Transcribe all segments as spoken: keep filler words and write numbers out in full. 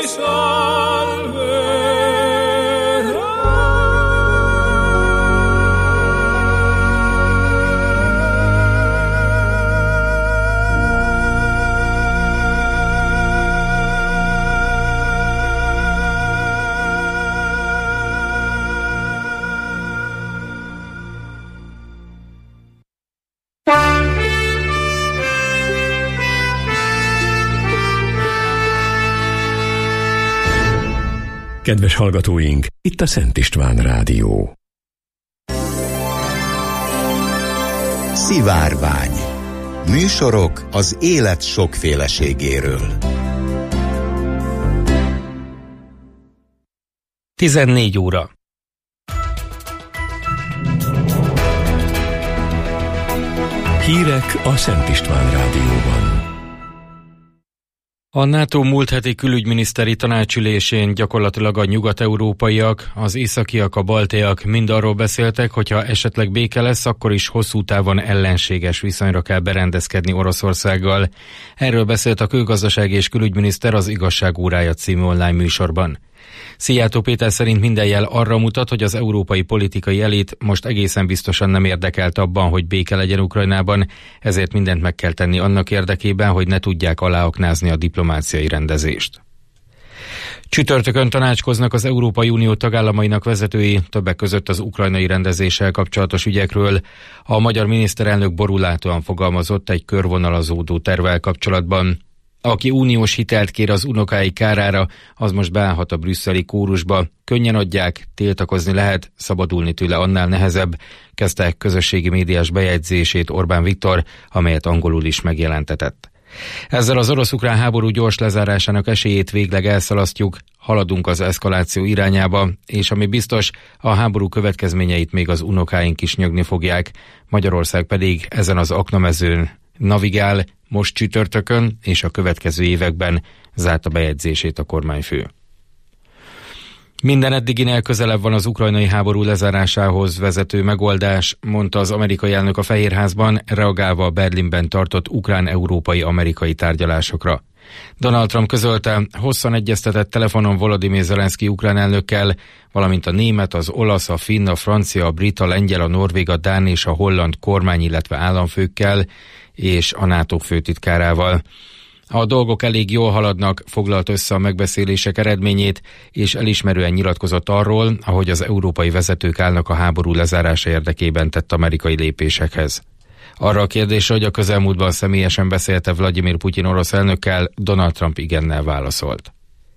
Kedves hallgatóink, itt a Szent István Rádió. Szivárvány. Műsorok az élet sokféleségéről. tizennégy óra. Hírek a Szent István Rádióban. A NATO múlt heti külügyminiszteri tanácsülésén gyakorlatilag a nyugat-európaiak, az északiak, a baltiak mind arról beszéltek, hogyha esetleg béke lesz, akkor is hosszú távon ellenséges viszonyra kell berendezkedni Oroszországgal. Erről beszélt a külgazdasági és külügyminiszter az Igazság órája című online műsorban. Szijjártó Péter szerint minden jel arra mutat, hogy az európai politikai elit most egészen biztosan nem érdekelt abban, hogy béke legyen Ukrajnában, ezért mindent meg kell tenni annak érdekében, hogy ne tudják aláaknázni a diplomáciai rendezést. Csütörtökön tanácskoznak az Európai Unió tagállamainak vezetői, többek között az ukrajnai rendezéssel kapcsolatos ügyekről. A magyar miniszterelnök borulátóan fogalmazott egy körvonalazódó tervvel kapcsolatban. Aki uniós hitelt kér az unokái kárára, az most beállhat a brüsszeli kórusba. Könnyen adják, tiltakozni lehet, szabadulni tőle annál nehezebb, kezdte közösségi médiás bejegyzését Orbán Viktor, amelyet angolul is megjelentetett. Ezzel az orosz-ukrán háború gyors lezárásának esélyét végleg elszalasztjuk, haladunk az eszkaláció irányába, és ami biztos, a háború következményeit még az unokáink is nyögni fogják, Magyarország pedig ezen az aknamezőn navigál, most csütörtökön és a következő években, zárta bejegyzését a kormányfő. Minden eddiginél közelebb van az ukrajnai háború lezárásához vezető megoldás, mondta az amerikai elnök a Fehérházban, reagálva a Berlinben tartott ukrán-európai-amerikai tárgyalásokra. Donald Trump közölte, hosszan egyeztetett telefonon Volodymyr Zelenszky ukrán elnökkel, valamint a német, az olasz, a finn, a francia, a brit, a lengyel, a norvég, a dán és a holland kormány, illetve államfőkkel és a NATO főtitkárával. A dolgok elég jól haladnak, foglalt össze a megbeszélések eredményét, és elismerően nyilatkozott arról, ahogy az európai vezetők állnak a háború lezárása érdekében tett amerikai lépésekhez. Arra a kérdésre, hogy a közelmúltban személyesen beszélte Vladimir Putyin orosz elnökkel, Donald Trump igennel válaszolt.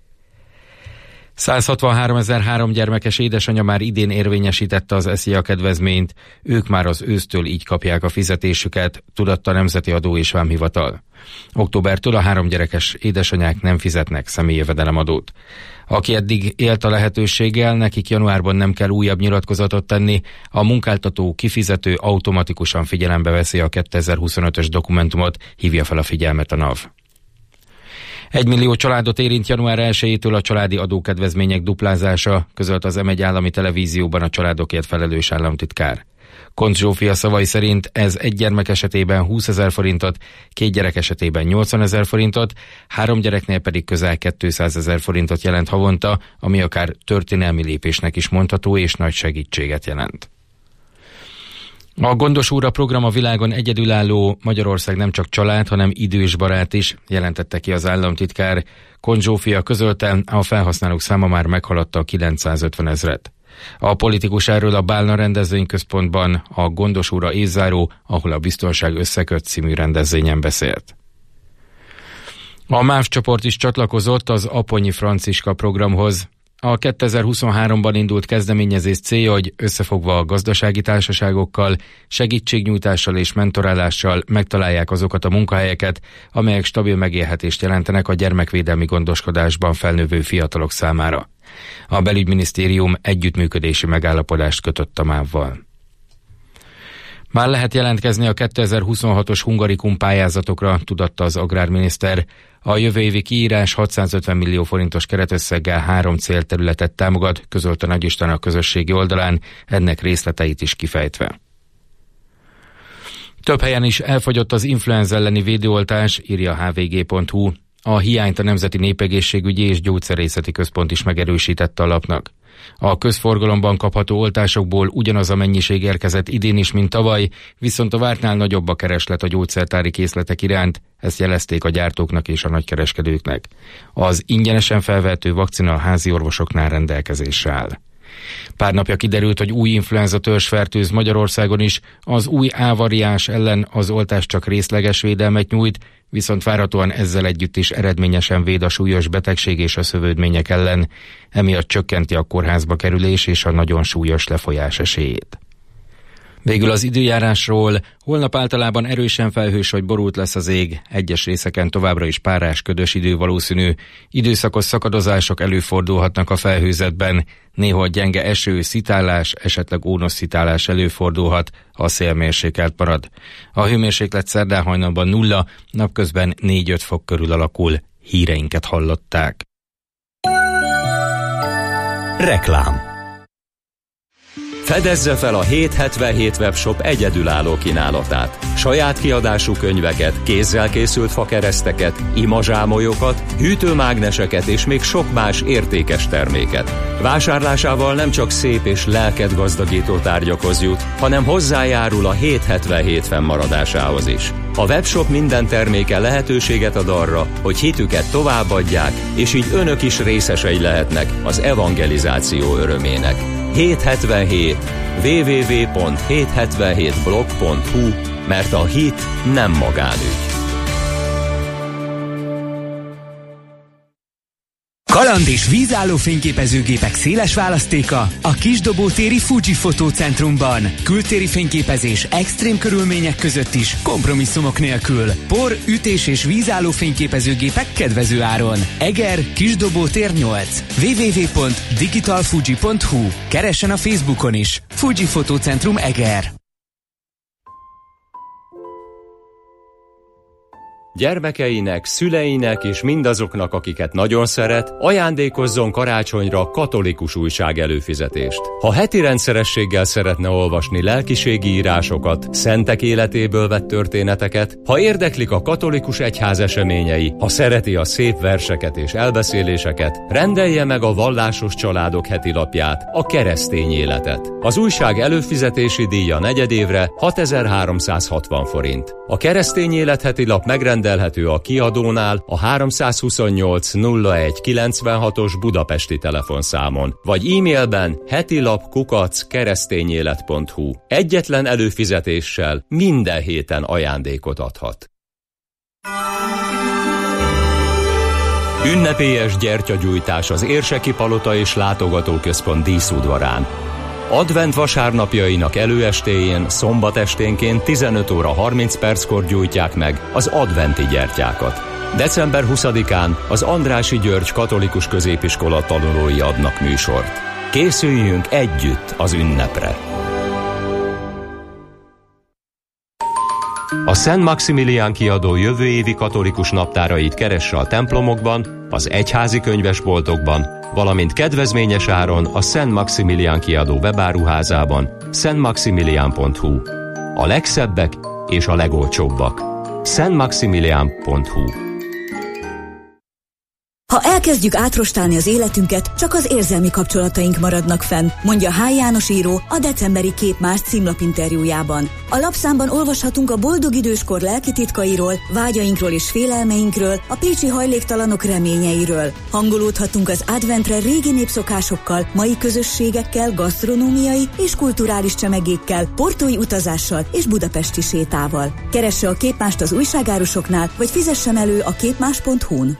száz hatvanháromezer-három gyermekes édesanyja már idén érvényesítette az SZIA kedvezményt, ők már az ősztől így kapják a fizetésüket, tudatta a Nemzeti Adó és Vámhivatal. Októbertől a három gyerekes édesanyák nem fizetnek személyi jövedelemadót. Aki eddig élt a lehetőséggel, nekik januárban nem kell újabb nyilatkozatot tenni, a munkáltató kifizető automatikusan figyelembe veszi a kétezer-huszonötös dokumentumot, hívja fel a figyelmet a NAV. Egy millió családot érint január elsejétől a családi adókedvezmények duplázása, közölt az em egy állami televízióban a családokért felelős államtitkár. Koncz Zsófia szavai szerint ez egy gyermek esetében húszezer forintot, két gyerek esetében nyolcvanezer forintot, három gyereknél pedig közel kétszázezer forintot jelent havonta, ami akár történelmi lépésnek is mondható és nagy segítséget jelent. A Gondos Óra program a világon egyedülálló, Magyarország nem csak család, hanem idősbarát is, jelentette ki az államtitkár. Koncz Zsófia közölte, a felhasználók száma már meghaladta a kilencszázötven ezret. A politikus erről a Bálna rendezvényközpontban, a Gondos Óra évzáró, ahol a Biztonság összeköt című rendezvényen beszélt. A MÁV csoport is csatlakozott az Aponyi Franciska programhoz. A kétezer-huszonháromban indult kezdeményezés célja, hogy összefogva a gazdasági társaságokkal, segítségnyújtással és mentorálással megtalálják azokat a munkahelyeket, amelyek stabil megélhetést jelentenek a gyermekvédelmi gondoskodásban felnövő fiatalok számára. A belügyminisztérium együttműködési megállapodást kötött a mávval. Már lehet jelentkezni a kétezer-huszonhatos Hungarikum pályázatokra, tudatta az agrárminiszter. A jövő évi kiírás hatszázötven millió forintos keretösszeggel három célterületet támogat, közölte Nagy István a közösségi oldalán, ennek részleteit is kifejtve. Több helyen is elfogyott az influenza elleni védőoltás, írja a há vé gé pont hú. A hiányt a Nemzeti Népegészségügyi és Gyógyszerészeti Központ is megerősítette a lapnak. A közforgalomban kapható oltásokból ugyanaz a mennyiség érkezett idén is, mint tavaly, viszont a vártnál nagyobb a kereslet a gyógyszertári készletek iránt, ezt jelezték a gyártóknak és a nagykereskedőknek. Az ingyenesen felvehető vakcina a házi orvosoknál rendelkezésre áll. Pár napja kiderült, hogy új influenza törzs fertőz Magyarországon is, az új A variáns ellen az oltás csak részleges védelmet nyújt, viszont várhatóan ezzel együtt is eredményesen véd a súlyos betegség és a szövődmények ellen, emiatt csökkenti a kórházba kerülés és a nagyon súlyos lefolyás esélyét. Végül az időjárásról: holnap általában erősen felhős vagy borult lesz az ég, egyes részeken továbbra is párás, ködös idő valószínű, időszakos szakadozások előfordulhatnak a felhőzetben, néha gyenge eső, szitálás, esetleg ónosszitálás előfordulhat, ha a szél mérsékelt marad. A hőmérséklet szerdán hajnalban nulla, napközben négy-öt fok körül alakul. Híreinket hallották. Reklám. Fedezze fel a hétszázhetvenhét webshop egyedülálló kínálatát. Saját kiadású könyveket, kézzel készült fakereszteket, imazsámolyokat, hűtőmágneseket és még sok más értékes terméket. Vásárlásával nem csak szép és lelket gazdagító tárgyakhoz jut, hanem hozzájárul a hétszázhetvenhét fennmaradásához is. A webshop minden terméke lehetőséget ad arra, hogy hitüket továbbadják, és így önök is részesei lehetnek az evangelizáció örömének. hétszázhetvenhét double-u double-u double-u pont hétszázhetvenhét blog pont hu, mert a hit nem magánügy. Kaland és vízálló fényképezőgépek széles választéka a Kisdobótéri Fuji Fotócentrumban. Kültéri fényképezés extrém körülmények között is, kompromisszumok nélkül. Por, ütés és vízálló fényképezőgépek kedvező áron. Eger, Kisdobótér nyolc. double-u double-u double-u pont digital fuji pont hu. Keressen a Facebookon is. Fuji Fotócentrum Eger. Gyermekeinek, szüleinek és mindazoknak, akiket nagyon szeret, ajándékozzon karácsonyra katolikus újság előfizetést. Ha heti rendszerességgel szeretne olvasni lelkiségi írásokat, szentek életéből vett történeteket, ha érdeklik a katolikus egyház eseményei, ha szereti a szép verseket és elbeszéléseket, rendelje meg a Vallásos Családok heti lapját, a Keresztény Életet. Az újság előfizetési díja negyedévre hatezer-háromszázhatvan forint. A Keresztény Élet heti lap megrendelhető a kiadónál a háromszázhuszonnyolc nulla egy kilencvenhatos budapesti telefonszámon, vagy e-mailben hetilap kukac keresztényélet pont hu. Egyetlen előfizetéssel minden héten ajándékot adhat. Ünnepélyes gyertyagyújtás az Érseki Palota és Látogatóközpont díszudvarán. Advent vasárnapjainak előestéjén, szombat esténként tizenöt óra harminc perckor gyújtják meg az adventi gyertyákat. december huszadikán az Andrássy György Katolikus Középiskola tanulói adnak műsort. Készüljünk együtt az ünnepre! A Szent Maximilián kiadó jövő évi katolikus naptárait keresse a templomokban, az egyházi könyvesboltokban, valamint kedvezményes áron a Szent Maximilián kiadó webáruházában, szent maximilián pont hu. A legszebbek és a legolcsóbbak. szent maximilián pont hu. Ha elkezdjük átrostálni az életünket, csak az érzelmi kapcsolataink maradnak fenn, mondja H. János író a decemberi Kép Más címlapinterjújában. A lapszámban olvashatunk a boldog időskor lelki titkairól, vágyainkról és félelmeinkről, a pécsi hajléktalanok reményeiről. Hangolódhatunk az adventre régi népszokásokkal, mai közösségekkel, gasztronómiai és kulturális csemegékkel, portói utazással és budapesti sétával. Keresse a Kép Mást az újságárusoknál, vagy fizessen elő a képmás pont hu-n.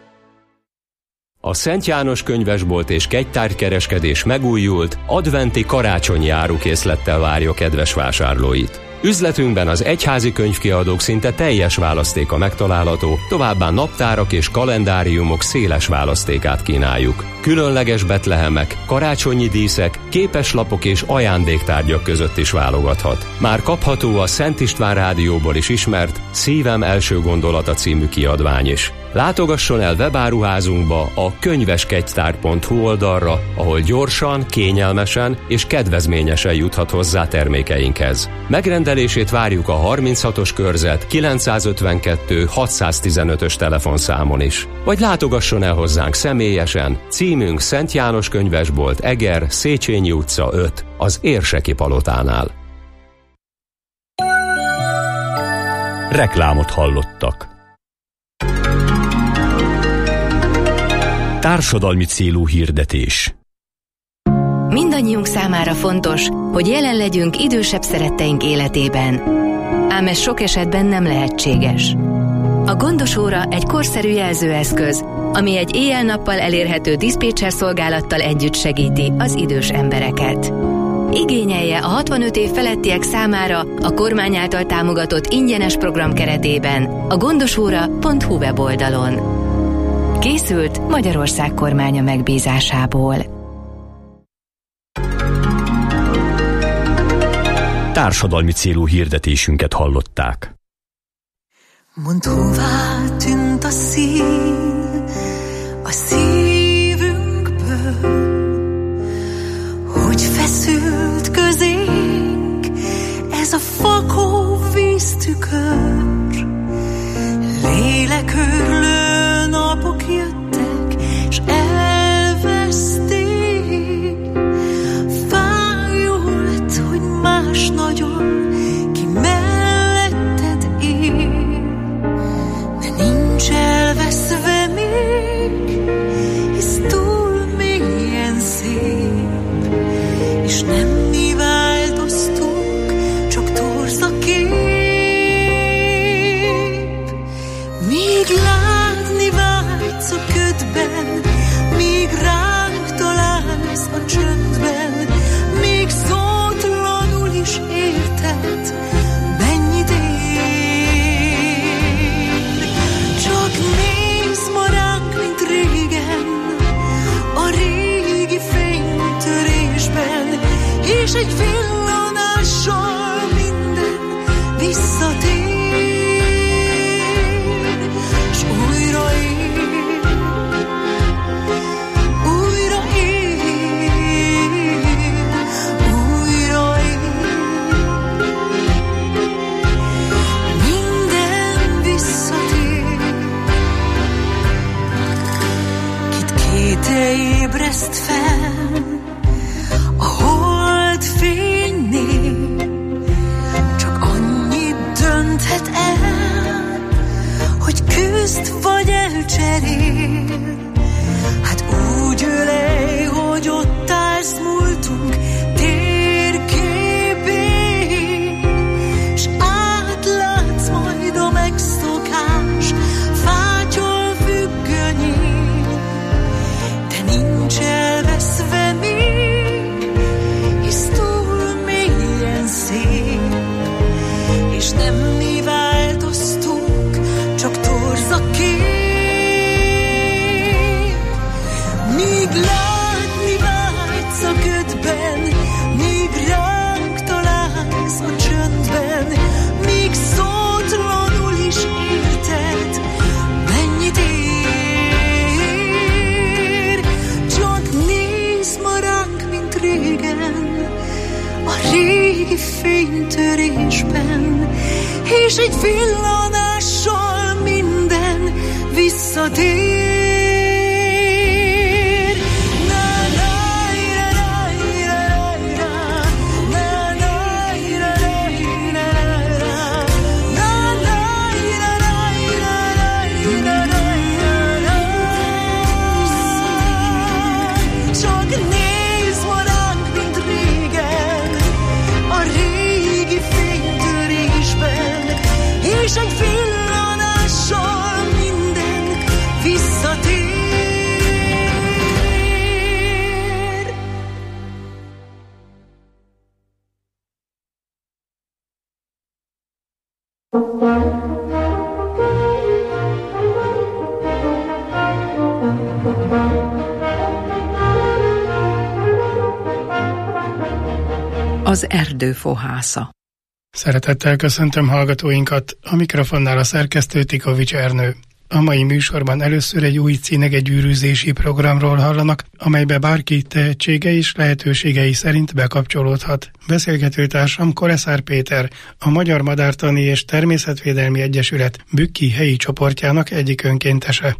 A Szent János könyvesbolt és kegytárgykereskedés megújult, adventi karácsonyi árukészlettel várja kedves vásárlóit. Üzletünkben az egyházi könyvkiadók szinte teljes választéka megtalálható, továbbá naptárak és kalendáriumok széles választékát kínáljuk. Különleges betlehemek, karácsonyi díszek, képeslapok és ajándéktárgyak között is válogathat. Már kapható a Szent István Rádióból is ismert Szívem első gondolata című kiadvány is. Látogasson el webáruházunkba, a könyveskegytár pont hu oldalra, ahol gyorsan, kényelmesen és kedvezményesen juthat hozzá termékeinkhez. Megrendelését várjuk a harminchatos körzet kilencszázötvenkettő hatszáztizenötös telefonszámon is. Vagy látogasson el hozzánk személyesen, címünk Szent János Könyvesbolt, Eger, Széchenyi utca öt, az Érseki palotánál. Reklámot hallottak. Társadalmi célú hirdetés. Mindannyiunk számára fontos, hogy jelen legyünk idősebb szeretteink életében. Ám ez sok esetben nem lehetséges. A Gondos óra egy korszerű jelzőeszköz, ami egy éjjel-nappal elérhető diszpécser szolgálattal együtt segíti az idős embereket. Igényelje a hatvanöt év felettiek számára a kormány által támogatott ingyenes program keretében a gondosóra pont hu weboldalon. Készült Magyarország kormánya megbízásából. Társadalmi célú hirdetésünket hallották. Mondd, hová tűnt a szín a szívünkből, hogy feszült közénk ez a fakó víztükör. Lélekörlő napok jöttek, s elveszték. Fájolt, hogy más nagyon ki melletted él, de nincs elveszve még, hisz túl mélyen szép, és nem mi változtunk, csak torz a kép. Míg látni vágysz a ködben, míg ránk találsz a csöndben, míg szótlanul is érted, mennyit ér. Csak nézz ma ránk, mint régen, a régi fénytörésben, és egy villanással minden visszatér. Ébreszt fel a holdfénynél, csak annyit dönthet el, hogy küzd vagy elcserél. Hát úgy ölej, hogy ott állsz múltunk térképén, s átlátsz majd a megszokás fátyol függönyén. Nincs elveszve még, hisz túl mélyen szép, és nem mi változtunk, csak torz a kép. Míg látni vágysz a ködben, míg ránk találsz a csöndben, míg szótlanul is érted, mennyit ér. A régi fénytörésben, és egy villanással minden visszatér. És egy villanással minden visszatér. Az erdő fohásza. Szeretettel köszöntöm hallgatóinkat, a mikrofonnál a szerkesztő Tikovics Ernő. A mai műsorban először egy új cinegegyűrűzési programról hallanak, amelybe bárki tehetsége és lehetőségei szerint bekapcsolódhat. Beszélgetőtársam Koleszár Péter, a Magyar Madártani és Természetvédelmi Egyesület Bükki helyi csoportjának egyik önkéntese.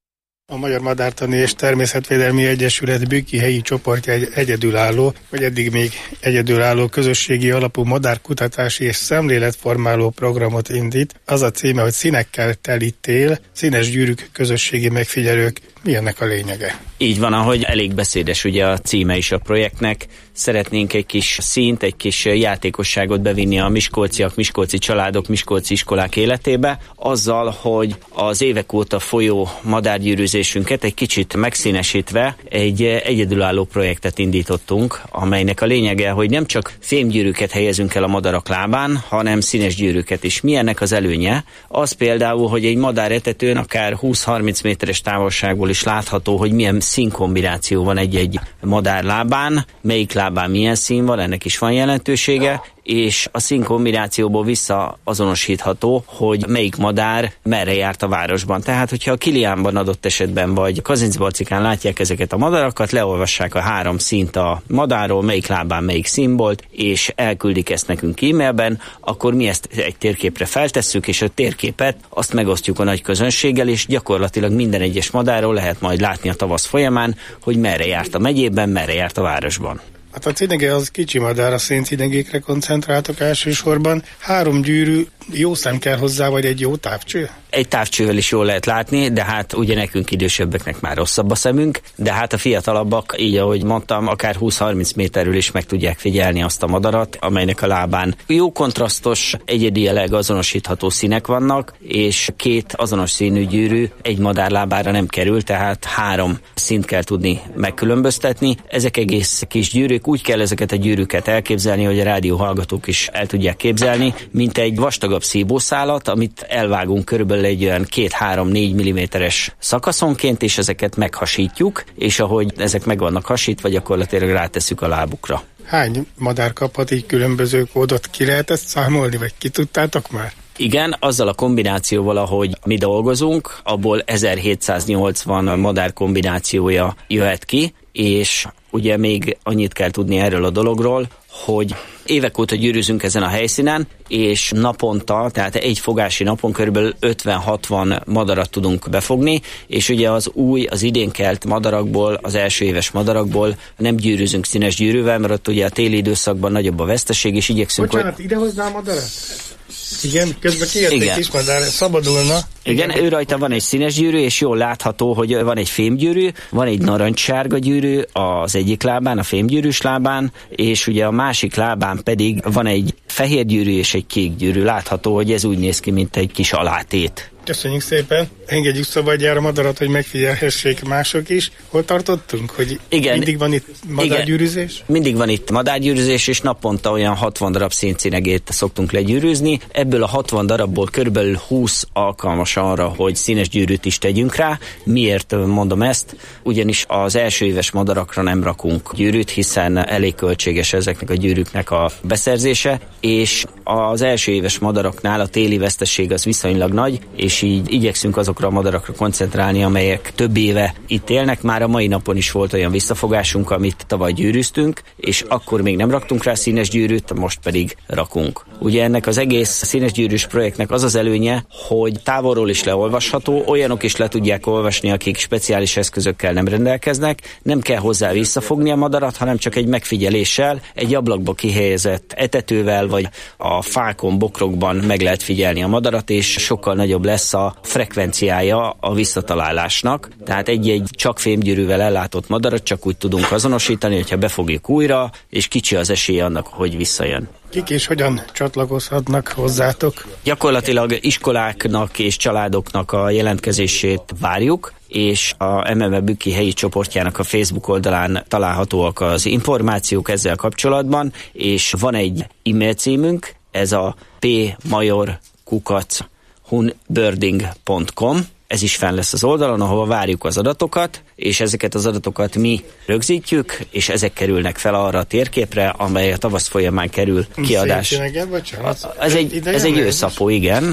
A Magyar Madártani és Természetvédelmi Egyesület Bükki helyi csoportja egy egyedülálló, vagy eddig még egyedülálló közösségi alapú madárkutatási és szemléletformáló programot indít. Az a címe, hogy Színekkel teli tél, színes gyűrűk közösségi megfigyelők. Mi ennek a lényege? Így van, ahogy elég beszédes ugye a címe is a projektnek. Szeretnénk egy kis színt, egy kis játékosságot bevinni a miskolciak, miskolci családok, miskolci iskolák életébe, azzal, hogy az évek óta folyó madárgyűrűzésünket egy kicsit megszínesítve egy egyedülálló projektet indítottunk, amelynek a lényege, hogy nem csak fémgyűrűket helyezünk el a madarak lábán, hanem színes gyűrűket is. Mi ennek az előnye? Az például, hogy egy madáretetőn akár húsz-harminc méteres távolságból is látható, hogy milyen színkombináció van egy-egy madár lábán, melyik lábán milyen szín van, ennek is van jelentősége, és a színkombinációból visszaazonosítható, hogy melyik madár merre járt a városban. Tehát, hogyha a Kiliánban adott esetben, vagy Kazincbarcikán látják ezeket a madarakat, leolvassák a három színt a madárról, melyik lábán melyik szín volt, és elküldik ezt nekünk e-mailben, akkor mi ezt egy térképre feltesszük, és a térképet azt megosztjuk a nagy közönséggel, és gyakorlatilag minden egyes madárról lehet majd látni a tavasz folyamán, hogy merre járt a megyében, merre járt a városban. Hát a cinege az kicsi madár, a széncinegékre koncentráltak elsősorban. Három gyűrű, jó szem kell hozzá, vagy egy jó távcső? Egy távcsővel is jól lehet látni, de hát ugye nekünk idősebbeknek már rosszabb a szemünk, de hát a fiatalabbak, így ahogy mondtam, akár húsz-harminc méterről is meg tudják figyelni azt a madarat, amelynek a lábán jó kontrasztos, egyedileg azonosítható színek vannak, és két azonos színű gyűrű egy madár lábára nem kerül, tehát három színt kell tudni megkülönböztetni. Ezek egész kis gyűrűk, úgy kell ezeket a gyűrűket elképzelni, hogy a rádió hallgatók is el tudják képzelni, mint egy vastagabb szíbószálat, amit elvágunk körülbelül egy olyan két-három-négy milliméteres szakaszonként, és ezeket meghasítjuk, és ahogy ezek meg vannak hasítva, gyakorlatilag rátesszük a lábukra. Hány madár kaphat így különböző kódot? Ki lehet ezt számolni, vagy ki tudtátok már? Igen, azzal a kombinációval, ahogy mi dolgozunk, abból ezerhétszáznyolcvan madár kombinációja jöhet ki, és ugye még annyit kell tudni erről a dologról, hogy évek óta gyűrűzünk ezen a helyszínen, és naponta, tehát egy fogási napon körülbelül ötven-hatvan madarat tudunk befogni, és ugye az új, az idén kelt madarakból, az első éves madarakból nem gyűrűzünk színes gyűrűvel, mert ott ugye a téli időszakban nagyobb a veszteség, és igyekszünk... Bocsánat, hogy... idehozzá a madarat? Igen, közben kijötték is madár, szabadulna. Igen, Igen, ő rajta van egy színes gyűrű, és jól látható, hogy van egy fémgyűrű, van egy narancssárga gyűrű az egyik lábán, a fémgyűrűs lábán, és ugye a másik lábán pedig van egy fehér gyűrű és egy kék gyűrű. Látható, hogy ez úgy néz ki, mint egy kis alátét. Köszönjük szépen. Engedjük szabadjára madarat, hogy megfigyelhessék mások is. Hol tartottunk, hogy igen, mindig van itt madárgyűrűzés? Igen, mindig van itt madárgyűrűzés, és naponta olyan hatvan darab széncinegét szoktunk legyűrűzni. Ebből a hatvan darabból körülbelül húsz alkalmas arra, hogy színes gyűrűt is tegyünk rá. Miért mondom ezt? Ugyanis az első éves madarakra nem rakunk gyűrűt, hiszen elég költséges ezeknek a gyűrűknek a beszerzése, és az első éves madaraknál a téli veszteség az viszonylag nagy, és így igyekszünk azokra a madarakra koncentrálni, amelyek több éve itt élnek. Már a mai napon is volt olyan visszafogásunk, amit tavaly gyűrűztünk, és akkor még nem raktunk rá színes gyűrűt, most pedig rakunk. Ugye ennek az egész színes gyűrűs projektnek az az előnye, hogy távolról is leolvasható, olyanok is le tudják olvasni, akik speciális eszközökkel nem rendelkeznek, nem kell hozzá visszafogni a madarat, hanem csak egy megfigyeléssel, egy ablakba kihelyezett etetővel, vagy a fákon, bokrokban meg lehet figyelni a madarat, és sokkal nagyobb lesz a frekvenciája a visszatalálásnak. Tehát egy-egy csak fémgyűrűvel ellátott madarat csak úgy tudunk azonosítani, hogyha befogjuk újra, és kicsi az esély annak, hogy visszajön. Kik és hogyan csatlakozhatnak hozzátok? Gyakorlatilag iskoláknak és családoknak a jelentkezését várjuk, és a em em e Bükki helyi csoportjának a Facebook oldalán találhatóak az információk ezzel kapcsolatban, és van egy e-mail címünk, ez a p major kukac hunbirding pont com, ez is fenn lesz az oldalon, ahol várjuk az adatokat, és ezeket az adatokat mi rögzítjük, és ezek kerülnek fel arra a térképre, amely a tavasz folyamán kerül kiadás. Ez egy, ez egy őszapó, igen.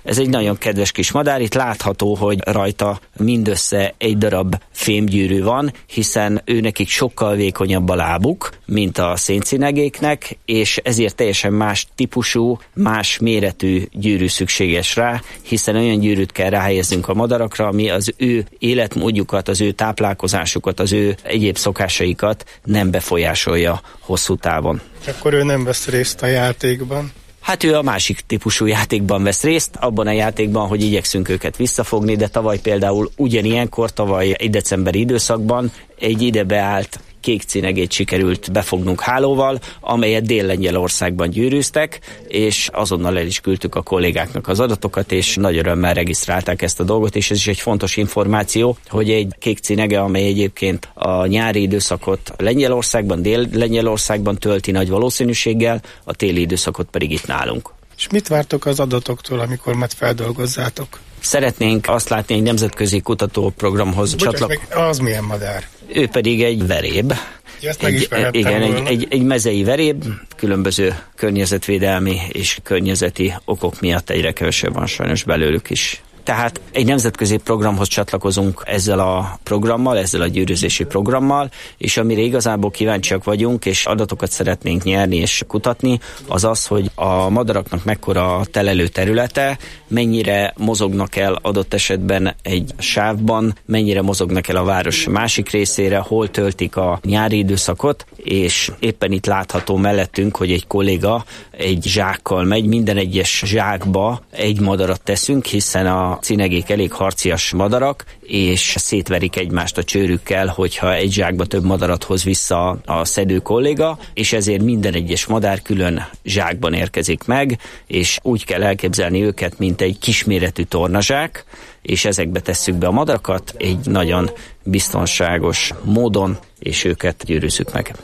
Ez egy nagyon kedves kis madár, itt látható, hogy rajta mindössze egy darab fémgyűrű van, hiszen őnekik sokkal vékonyabb a lábuk, mint a széncinegéknek, és ezért teljesen más típusú, más méretű gyűrű szükséges rá, hiszen olyan gyűrűt kell ráhelyeznünk a madarakra, ami az ő életmódjukat, az ő táplálkozásukat, az ő egyéb szokásaikat nem befolyásolja hosszú távon. Akkor ő nem vesz részt a játékban? Hát ő a másik típusú játékban vesz részt, abban a játékban, hogy igyekszünk őket visszafogni, de tavaly például ugyanilyenkor, tavaly egy decemberi időszakban egy ide beállt kék cinegét sikerült befognunk hálóval, amelyet Dél-Lengyelországban gyűrűztek, és azonnal el is küldtük a kollégáknak az adatokat, és nagy örömmel regisztrálták ezt a dolgot, és ez is egy fontos információ, hogy egy kék cinege, amely egyébként a nyári időszakot Lengyelországban, Dél-Lengyelországban tölti nagy valószínűséggel, a téli időszakot pedig itt nálunk. És mit vártok az adatoktól, amikor majd feldolgozzátok? Szeretnénk azt látni, egy nemzetközi kutatóprogramhoz csatlakozni. Az milyen madár? Ő pedig egy veréb. Egy, igen, egy, egy, egy mezei veréb, különböző környezetvédelmi és környezeti okok miatt egyre kevesebb van sajnos belőlük is. Tehát egy nemzetközi programhoz csatlakozunk ezzel a programmal, ezzel a gyűrűzési programmal, és amire igazából kíváncsiak vagyunk, és adatokat szeretnénk nyerni és kutatni, az az, hogy a madaraknak mekkora a telelő területe, mennyire mozognak el adott esetben egy sávban, mennyire mozognak el a város másik részére, hol töltik a nyári időszakot, és éppen itt látható mellettünk, hogy egy kolléga egy zsákkal megy, minden egyes zsákba egy madarat teszünk, hiszen a cinegék elég harcias madarak, és szétverik egymást a csőrükkel, hogyha egy zsákba több madarat hoz vissza a szedő kolléga, és ezért minden egyes madár külön zsákban érkezik meg, és úgy kell elképzelni őket, mint egy kisméretű tornazsák, és ezekbe tesszük be a madarakat egy nagyon biztonságos módon, és őket gyűrűzzük meg.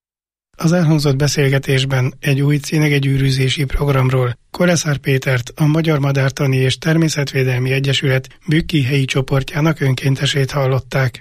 Az elhangzott beszélgetésben egy új cinegegyűrűzési programról Koleszár Pétert, a Magyar Madártani és Természetvédelmi Egyesület Bükki helyi csoportjának önkéntesét hallották.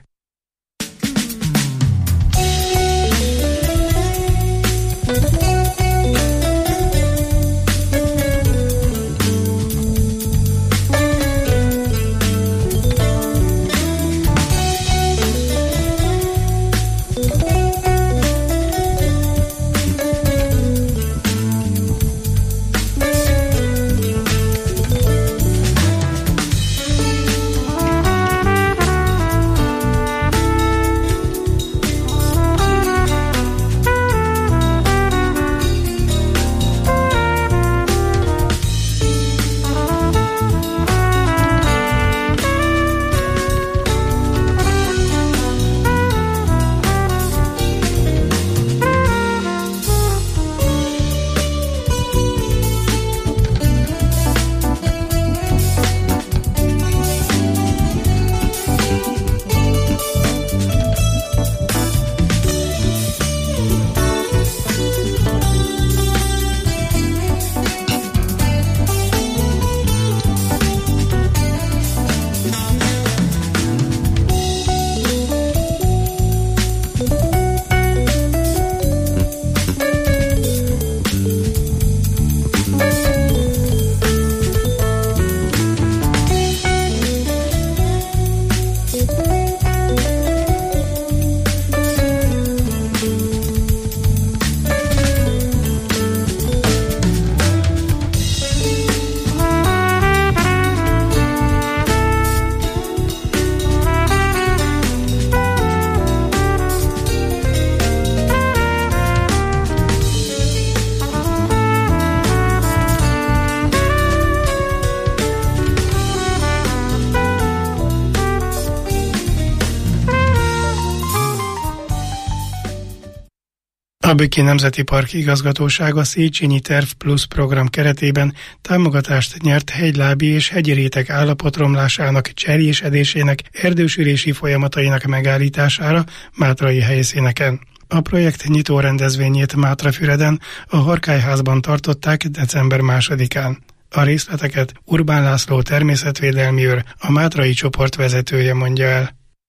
A Bükki Nemzeti Park igazgatósága Széchenyi Terv Plus program keretében támogatást nyert hegylábi és hegyi réteg állapotromlásának, cserjésedésének, erdősülési folyamatainak megállítására mátrai helyszíneken. A projekt nyitó rendezvényét Mátrafüreden a Harkályházban tartották december másodikán. A részleteket Urbán László természetvédelmi őr, a mátrai csoport vezetője mondja el.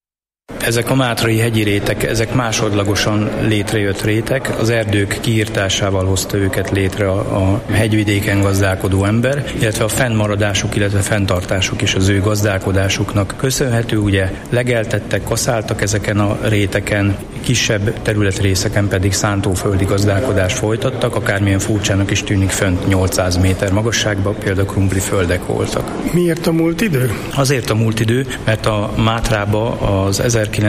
Ezek a mátrai hegyi rétek, ezek másodlagosan létrejött rétek, az erdők kiirtásával hozta őket létre a, a hegyvidéken gazdálkodó ember, illetve a fennmaradásuk, illetve fenntartásuk is az ő gazdálkodásuknak köszönhető, ugye legeltettek, kaszáltak ezeken a réteken, kisebb területrészeken pedig szántóföldi gazdálkodást folytattak, akármilyen furcsának is tűnik, fönt nyolcszáz méter magasságban, például krumpli földek voltak. Miért a múlt idő? Azért a múlt idő, mert a Mátrába az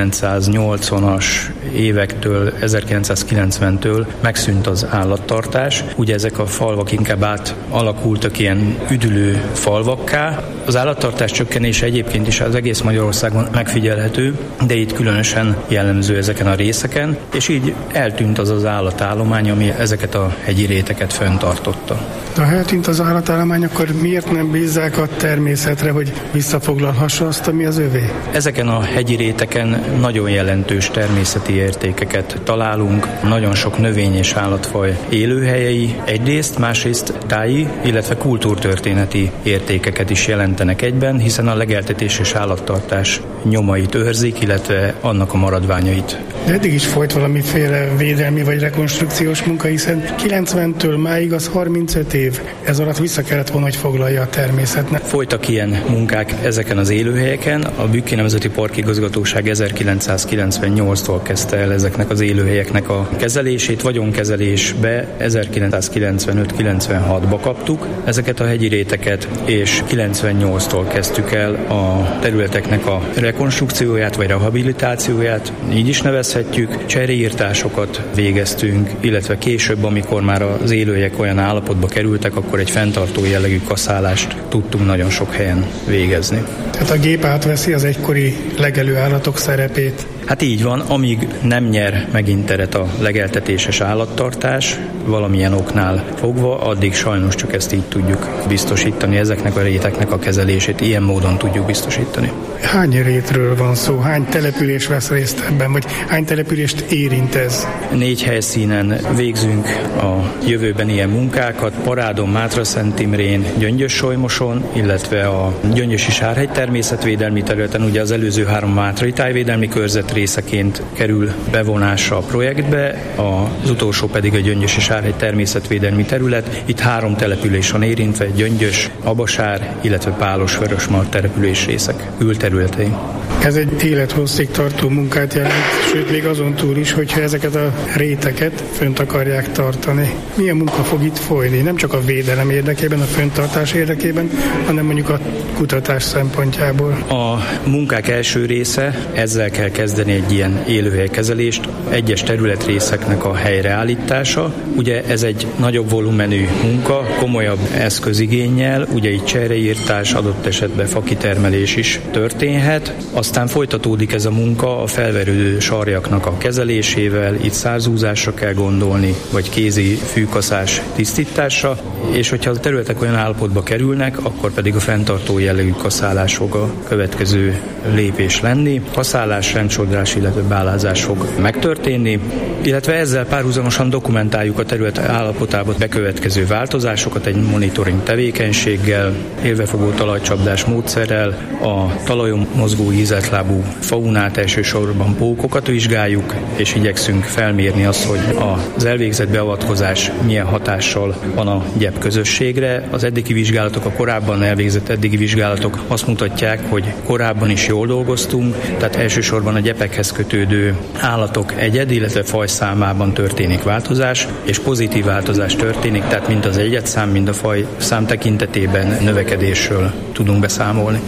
ezerkilencszáznyolcvanas évektől, ezerkilencszázkilencventől megszűnt az állattartás. Ugye ezek a falvak inkább átalakultak ilyen üdülő falvakká. Az állattartás csökkenése egyébként is az egész Magyarországon megfigyelhető, de itt különösen jellemző ezeken a részeken, és így eltűnt az az állatállomány, ami ezeket a hegyi réteket fenntartotta. De ha eltűnt az állatállomány, akkor miért nem bízzák a természetre, hogy visszafoglalhassa azt, ami az övé? Ezeken a hegyi réteken nagyon jelentős természeti értékeket találunk, nagyon sok növény- és állatfaj élőhelyei egyrészt, másrészt táji, illetve kultúrtörténeti értékeket is jelentenek egyben, hiszen a legeltetés és állattartás nyomait őrzik, illetve annak a maradványait. De eddig is folyt valamiféle védelmi vagy rekonstrukciós munka, hiszen kilencventől máig az harmincöt év. Ez alatt vissza kellett volna, hogy foglalja a természetnek. Folytak ilyen munkák ezeken az élőhelyeken. A Bükki Nemzeti Park Igazgatóság ezerkilencszázkilencvennyolctól kezdte el ezeknek az élőhelyeknek a kezelését. Vagyonkezelésbe ezerkilencszázkilencvenöt kilencvenhatba kaptuk ezeket a hegyi réteket, és kilencvennyolctól kezdtük el a területeknek a rekonstrukcióját vagy rehabilitációját, így is nevezhetjük. Cseréírtásokat végeztünk, illetve később, amikor már az élőhelyek olyan állapotba kerültek, akkor egy fenntartó jellegű kaszálást tudtunk nagyon sok helyen végezni. Tehát a gép átveszi az egykori legelő állatok szerepét? Hát így van, amíg nem nyer megint teret a legeltetéses állattartás, valamilyen oknál fogva, addig sajnos csak ezt így tudjuk biztosítani, ezeknek a réteknek a kezelését ilyen módon tudjuk biztosítani. Hány rétről van szó? Hány település vesz részt ebben, vagy hány települést érint ez? Négy helyszínen végzünk a jövőben ilyen munkákat, Parádon, Mátraszent Imrén, Gyöngyös-Solymoson, illetve a Gyöngyösi Sárhegy természetvédelmi területen, ugye az előző három mátrai tájvédelmi körzet részeként kerül bevonásra a projektbe, az utolsó pedig a Gyöngyösi Sárhegy természetvédelmi terület. Itt három település van érintve, Gyöngyös, Abasár, illetve Pálos-Vörösmarty település részek külterületei. Ez egy élethosszig tartó munkát jelent, sőt még azon túl is, hogyha ezeket a réteket fönt akarják tartani. Milyen munka fog itt folyni? Nem csak a védelem érdekében, a fönntartás érdekében, hanem mondjuk a kutatás szempontjából. A munkák első része, ezzel kell kezdeni egy ilyen élőhelykezelést, egyes területrészeknek a helyreállítása. Ugye ez egy nagyobb volumenű munka, komolyabb eszközigénnyel, ugye itt csereírtás, adott esetben fakitermelés is történhet. Aztán folytatódik ez a munka a felverődő sarjaknak a kezelésével, itt szárzúzásra kell gondolni, vagy kézi fűkaszás tisztítása, és hogyha a területek olyan állapotba kerülnek, akkor pedig a fenntartó jellegű kaszálás fog a következő lépés lenni. Kaszálás, rendsodrás, illetve bálázás fog megtörténni, illetve ezzel párhuzamosan dokumentáljuk a terület állapotába bekövetkező változásokat egy monitoring tevékenységgel, élvefogó talajcsapdás módszerrel, a talajon mozgó ízeltlábú faunát, elsősorban pókokat vizsgáljuk, és igyekszünk felmérni azt, hogy az elvégzett beavatkozás milyen hatással van a gyep közösségre. Az eddigi vizsgálatok, a korábban elvégzett eddigi vizsgálatok azt mutatják, hogy korábban is jól dolgoztunk, tehát elsősorban a gyepekhez kötődő állatok egyed, illetve fajszámában történik változás, és pozitív változás történik, tehát mind az egyedszám, mind a fajszám tekintetében növekedésről tudunk beszámolni.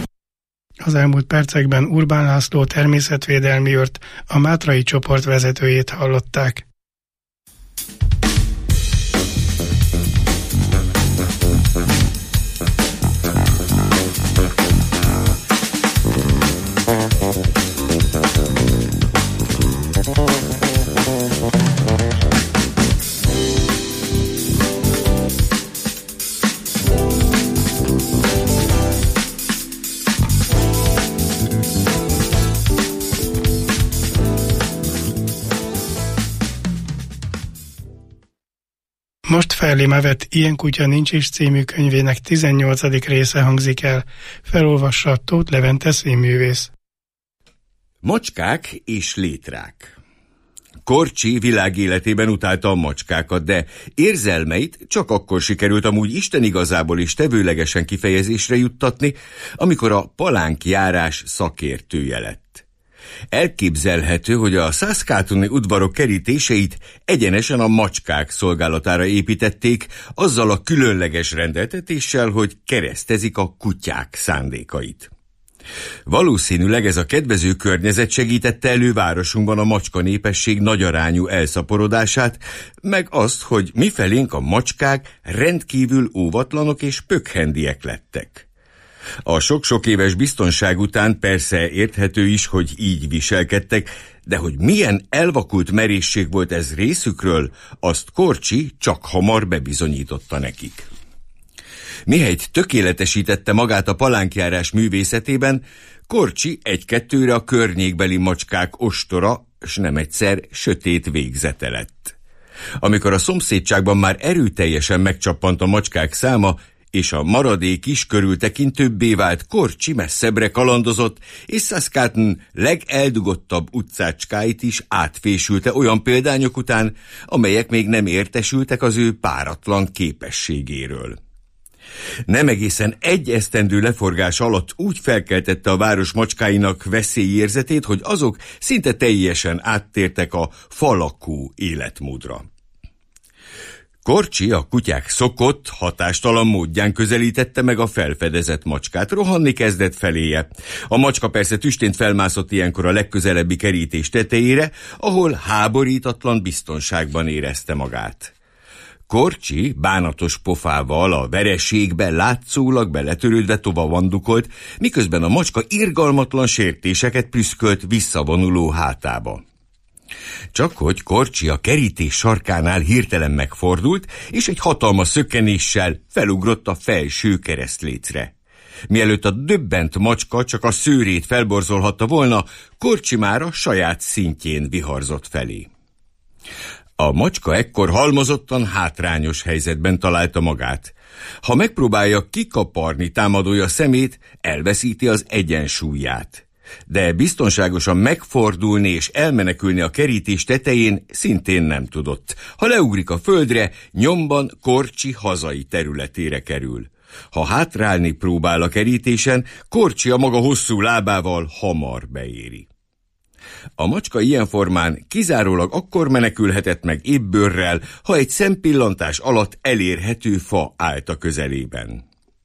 Az elmúlt percekben Urbán László természetvédelmi őrt, a mátrai csoport vezetőjét hallották. Most Ferlima vett Ilyen kutya nincs is című könyvének tizennyolcadik része hangzik el, felolvassa Tóth Levente színművész. Macskák és létrák. Korcsi világéletében utálta a macskákat, de érzelmeit csak akkor sikerült amúgy Isten igazából is tevőlegesen kifejezésre juttatni, amikor a palánkjárás szakértője lett. Elképzelhető, hogy a Saskatooni udvarok kerítéseit egyenesen a macskák szolgálatára építették, azzal a különleges rendeltetéssel, hogy keresztezik a kutyák szándékait. Valószínűleg ez a kedvező környezet segítette elő városunkban a macska népesség nagyarányú elszaporodását, meg azt, hogy mifelénk a macskák rendkívül óvatlanok és pökhendiek lettek. A sok-sok éves biztonság után persze érthető is, hogy így viselkedtek, de hogy milyen elvakult merészség volt ez részükről, azt Korcsi csak hamar bebizonyította nekik. Mihelyt tökéletesítette magát a palánkjárás művészetében, Korcsi egy-kettőre a környékbeli macskák ostora, s nem egyszer sötét végzete lett. Amikor a szomszédságban már erőteljesen megcsappant a macskák száma, és a maradék is körültekintőbbé vált, Korcsi messzebbre kalandozott, és Saskatoon legeldugottabb utcácskáit is átfésülte olyan példányok után, amelyek még nem értesültek az ő páratlan képességéről. Nem egészen egy esztendő leforgás alatt úgy felkeltette a város macskáinak veszélyérzetét, hogy azok szinte teljesen áttértek a falakú életmódra. Korcsi a kutyák szokott, hatástalan módján közelítette meg a felfedezett macskát, rohanni kezdett feléje. A macska persze tüstént felmászott ilyenkor a legközelebbi kerítés tetejére, ahol háborítatlan biztonságban érezte magát. Korcsi bánatos pofával a vereségbe látszólag beletörődve tovavandukolt, miközben a macska irgalmatlan sértéseket prüszkölt visszavonuló hátába. Csak hogy Korcsi a kerítés sarkánál hirtelen megfordult, és egy hatalmas szökkenéssel felugrott a felső keresztlécre. Mielőtt a döbbent macska csak a szőrét felborzolhatta volna, Korcsi már a saját szintjén viharzott felé. A macska ekkor halmozottan hátrányos helyzetben találta magát. Ha megpróbálja kikaparni támadója szemét, elveszíti az egyensúlyát. De biztonságosan megfordulni és elmenekülni a kerítés tetején szintén nem tudott. Ha leugrik a földre, nyomban Korcsi hazai területére kerül. Ha hátrálni próbál a kerítésen, Korcsi a maga hosszú lábával hamar beéri. A macska ilyen formán kizárólag akkor menekülhetett meg ébbőrrel, ha egy szempillantás alatt elérhető fa állt a közelében.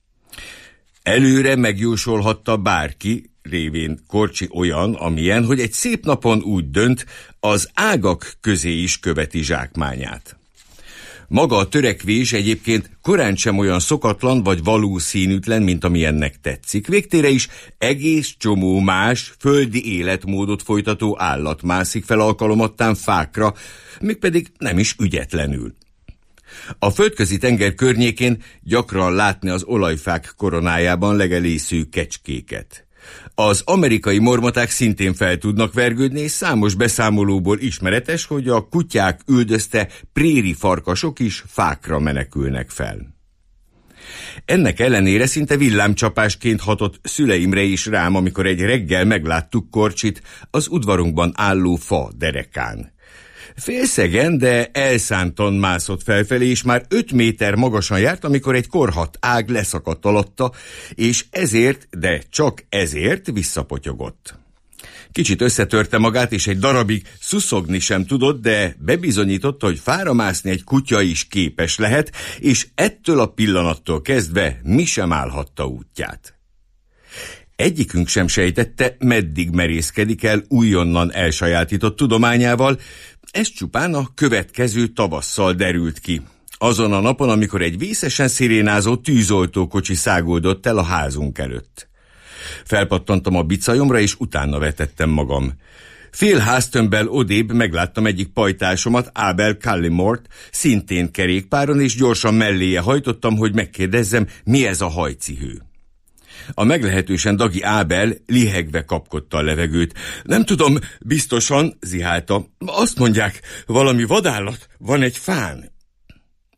Előre megjósolhatta bárki, révén Korcsi olyan, amilyen, hogy egy szép napon úgy dönt, az ágak közé is követi zsákmányát. Maga a törekvés egyébként korán sem olyan szokatlan vagy valószínűtlen, mint amilyennek tetszik. Végtére is egész csomó más, földi életmódot folytató állat mászik fel alkalomattán fákra, mégpedig nem is ügyetlenül. A földközi tenger környékén gyakran látni az olajfák koronájában legelésző kecskéket. Az amerikai mormoták szintén fel tudnak vergődni, és számos beszámolóból ismeretes, hogy a kutyák üldözte préri farkasok is fákra menekülnek fel. Ennek ellenére szinte villámcsapásként hatott szüleimre is rám, amikor egy reggel megláttuk Korcsit az udvarunkban álló fa derekán. Félszegen, de elszántan mászott felfelé, és már öt méter magasan járt, amikor egy korhadt ág leszakadt alatta, és ezért, de csak ezért visszapotyogott. Kicsit összetörte magát, és egy darabig szuszogni sem tudott, de bebizonyította, hogy fára mászni egy kutya is képes lehet, és ettől a pillanattól kezdve mi sem állhatta útját. Egyikünk sem sejtette, meddig merészkedik el újonnan elsajátított tudományával, ez csupán a következő tavasszal derült ki. Azon a napon, amikor egy vészesen szirénázó tűzoltókocsi száguldott el a házunk előtt. Felpattantam a bicajomra, és utána vetettem magam. Fél háztömbbel odébb megláttam egyik pajtásomat, Abel Cullimore-t, szintén kerékpáron, és gyorsan melléje hajtottam, hogy megkérdezzem, mi ez a hajcihő. A meglehetősen dagi Ábel lihegve kapkodta a levegőt. Nem tudom, biztosan, zihálta. Azt mondják, valami vadállat van egy fán.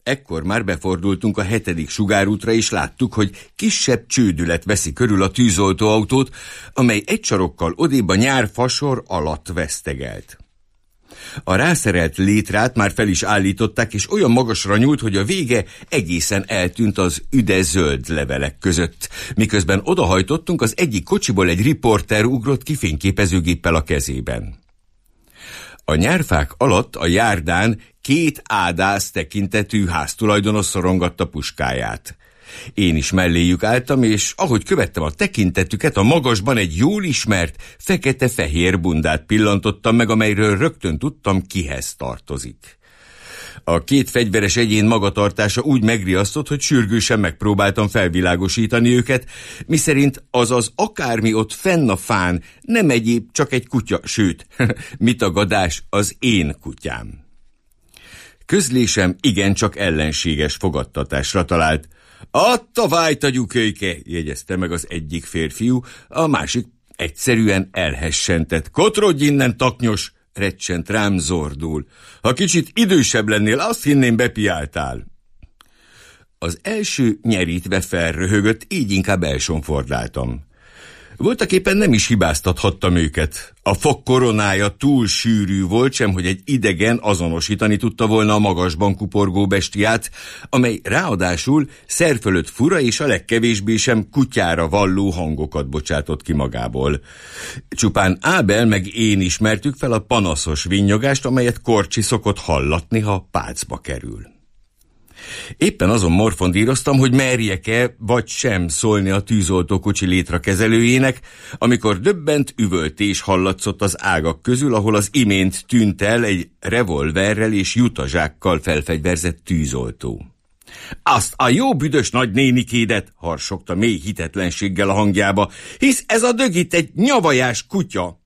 Ekkor már befordultunk a hetedik sugárútra, és láttuk, hogy kisebb csődület veszi körül a tűzoltóautót, amely egy sarokkal odébb a nyárfasor alatt vesztegelt. A rászerelt létrát már fel is állították, és olyan magasra nyúlt, hogy a vége egészen eltűnt az üde zöld levelek között. Miközben odahajtottunk, az egyik kocsiból egy riporter ugrott ki fényképezőgéppel a kezében. A nyárfák alatt a járdán két ádász tekintetű háztulajdonos szorongatta puskáját. Én is melléjük álltam, és ahogy követtem a tekintetüket, a magasban egy jól ismert, fekete-fehér bundát pillantottam meg, amelyről rögtön tudtam, kihez tartozik. A két fegyveres egyén magatartása úgy megriasztott, hogy sürgősen megpróbáltam felvilágosítani őket, miszerint azaz akármi ott fenn a fán nem egyéb, csak egy kutya, sőt, mit a gadás, az én kutyám. Közlésem igencsak ellenséges fogadtatásra talált. Adta vájt a gyukölyke, jegyezte meg az egyik férfiú, a másik egyszerűen elhessentett. Kotrodj innen, taknyos, recsent rám zordul. Ha kicsit idősebb lennél, azt hinném, bepiáltál. Az első nyerítve felröhögött, így inkább elsonfordáltam. Voltaképpen nem is hibáztathattam őket. A fog koronája túl sűrű volt, sem hogy egy idegen azonosítani tudta volna a magasban kuporgó bestiát, amely ráadásul szerfölött fura és a legkevésbé sem kutyára valló hangokat bocsátott ki magából. Csupán Ábel meg én ismertük fel a panaszos vinnyogást, amelyet Korcsi szokott hallatni, ha pácba kerül. Éppen azon morfondíroztam, hogy merjek-e vagy sem szólni a tűzoltókocsi létrakezelőjének, amikor döbbent üvöltés hallatszott az ágak közül, ahol az imént tűnt el egy revolverrel és jutazsákkal felfegyverzett tűzoltó. Azt a jó büdös nagy nénikédet, harsogta mély hitetlenséggel a hangjába, hisz ez a dög itt egy nyavajás kutya.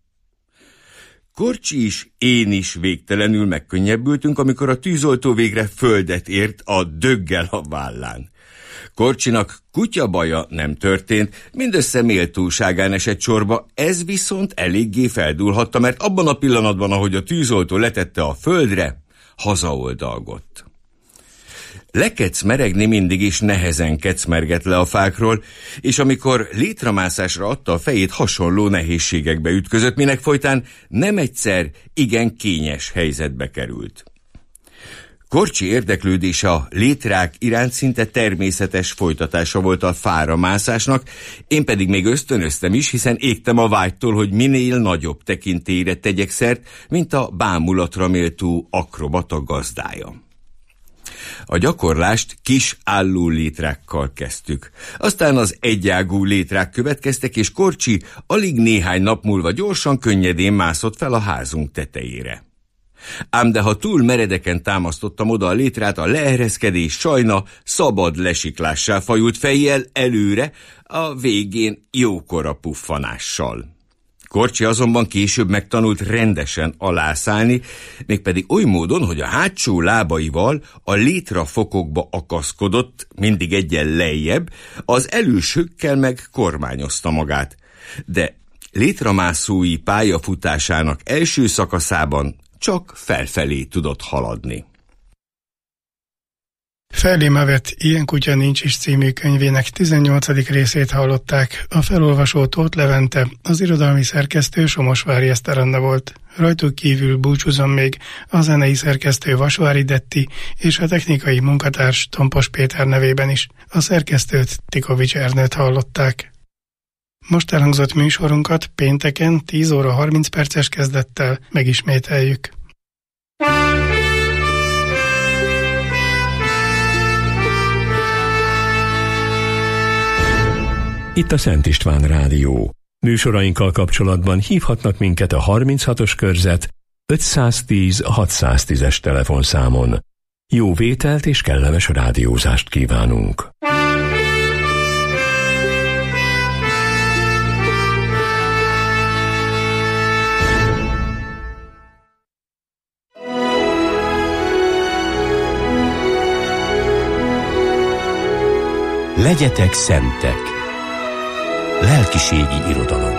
Korcsi is, én is végtelenül megkönnyebbültünk, amikor a tűzoltó végre földet ért a döggel a vállán. Korcsinak kutyabaja nem történt, mindössze méltóságán esett sorba, ez viszont eléggé feldúlhatta, mert abban a pillanatban, ahogy a tűzoltó letette a földre, hazaoldalgott. Lekecmeregni mindig is nehezen kecmerget le a fákról, és amikor létramászásra adta a fejét, hasonló nehézségekbe ütközött, minek folytán nem egyszer igen kényes helyzetbe került. Korcsi érdeklődése a létrák iránt szinte természetes folytatása volt a fára mászásnak, én pedig még ösztönöztem is, hiszen égtem a vágytól, hogy minél nagyobb tekintélyre tegyek szert, mint a bámulatra méltó akrobata gazdája. A gyakorlást kis álló létrákkal kezdtük. Aztán az egyágú létrák következtek, és Korcsi alig néhány nap múlva gyorsan, könnyedén mászott fel a házunk tetejére. Ám de ha túl meredeken támasztottam oda a létrát, a leereszkedés sajna szabad lesiklássá fajult fejjel előre, a végén jókora puffanással. Korcsi azonban később megtanult rendesen alászállni, mégpedig oly módon, hogy a hátsó lábaival a létrafokokba akaszkodott, mindig egyen lejjebb, az elősökkel meg kormányozta magát. De létramászói pályafutásának első szakaszában csak felfelé tudott haladni. Ferdi Mavet Ilyen kutya nincs is című könyvének tizennyolcadik részét hallották. A felolvasó Tóth Levente, az irodalmi szerkesztő Somosvári Eszter Anna volt. Rajtuk kívül búcsúzom még a zenei szerkesztő Vasvári Detti és a technikai munkatárs Tompos Péter nevében is. A szerkesztőt Tikovics Ernőt hallották. Most elhangzott műsorunkat pénteken tíz óra harminc perces kezdettel megismételjük. Itt a Szent István Rádió. Műsorainkkal kapcsolatban hívhatnak minket a harminchatos körzet ötszáztíz hatszáztízes telefonszámon. Jó vételt és kellemes rádiózást kívánunk! Legyetek szentek! Lelkiségi irodalom.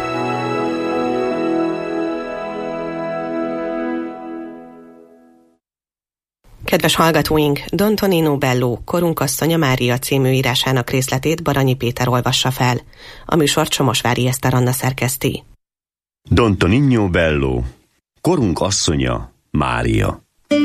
Kedves hallgatóink, Don Tonino Bello, Korunk asszonya Mária című írásának részletét Baranyi Péter olvassa fel. A műsort Somosvári Eszter Anna szerkeszti. Don Tonino Bello, Korunk asszonya Mária.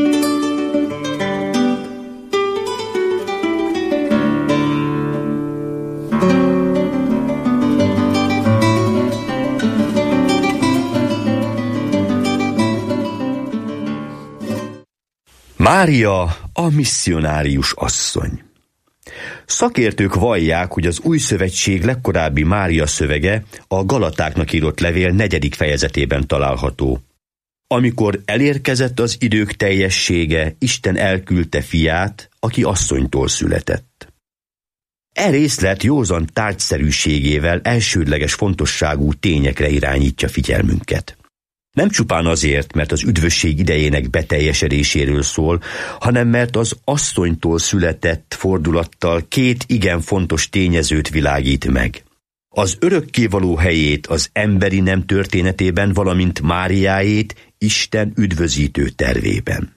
Mária a misszionárius asszony. Szakértők vallják, hogy az Új Szövetség legkorábbi Mária szövege a Galatáknak írott levél negyedik fejezetében található. Amikor elérkezett az idők teljessége, Isten elküldte fiát, aki asszonytól született. E részlet józan tárgyszerűségével elsődleges fontosságú tényekre irányítja figyelmünket. Nem csupán azért, mert az üdvösség idejének beteljesedéséről szól, hanem mert az asszonytól született fordulattal két igen fontos tényezőt világít meg. Az örökkévaló helyét az emberi nem történetében, valamint Máriáét Isten üdvözítő tervében.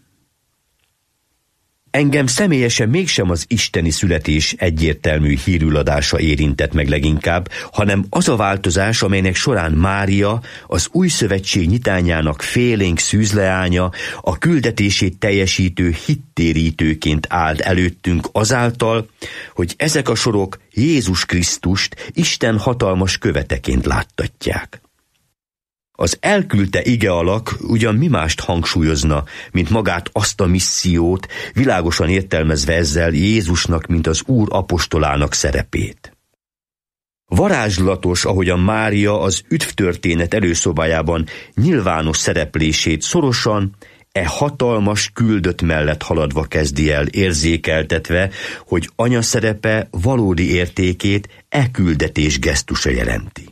Engem személyesen mégsem az isteni születés egyértelmű hírüladása érintett meg leginkább, hanem az a változás, amelynek során Mária, az Új Szövetség nyitányának félénk szűzleánya, a küldetését teljesítő hittérítőként állt előttünk azáltal, hogy ezek a sorok Jézus Krisztust Isten hatalmas követeként láttatják. Az elküldte ige alak ugyan mi mást hangsúlyozna, mint magát azt a missziót, világosan értelmezve ezzel Jézusnak, mint az Úr apostolának szerepét. Varázslatos, ahogyan Mária az üdvtörténet előszobájában nyilvános szereplését szorosan, e hatalmas küldött mellett haladva kezdi el, érzékeltetve, hogy anya szerepe valódi értékét e küldetés gesztusa jelenti.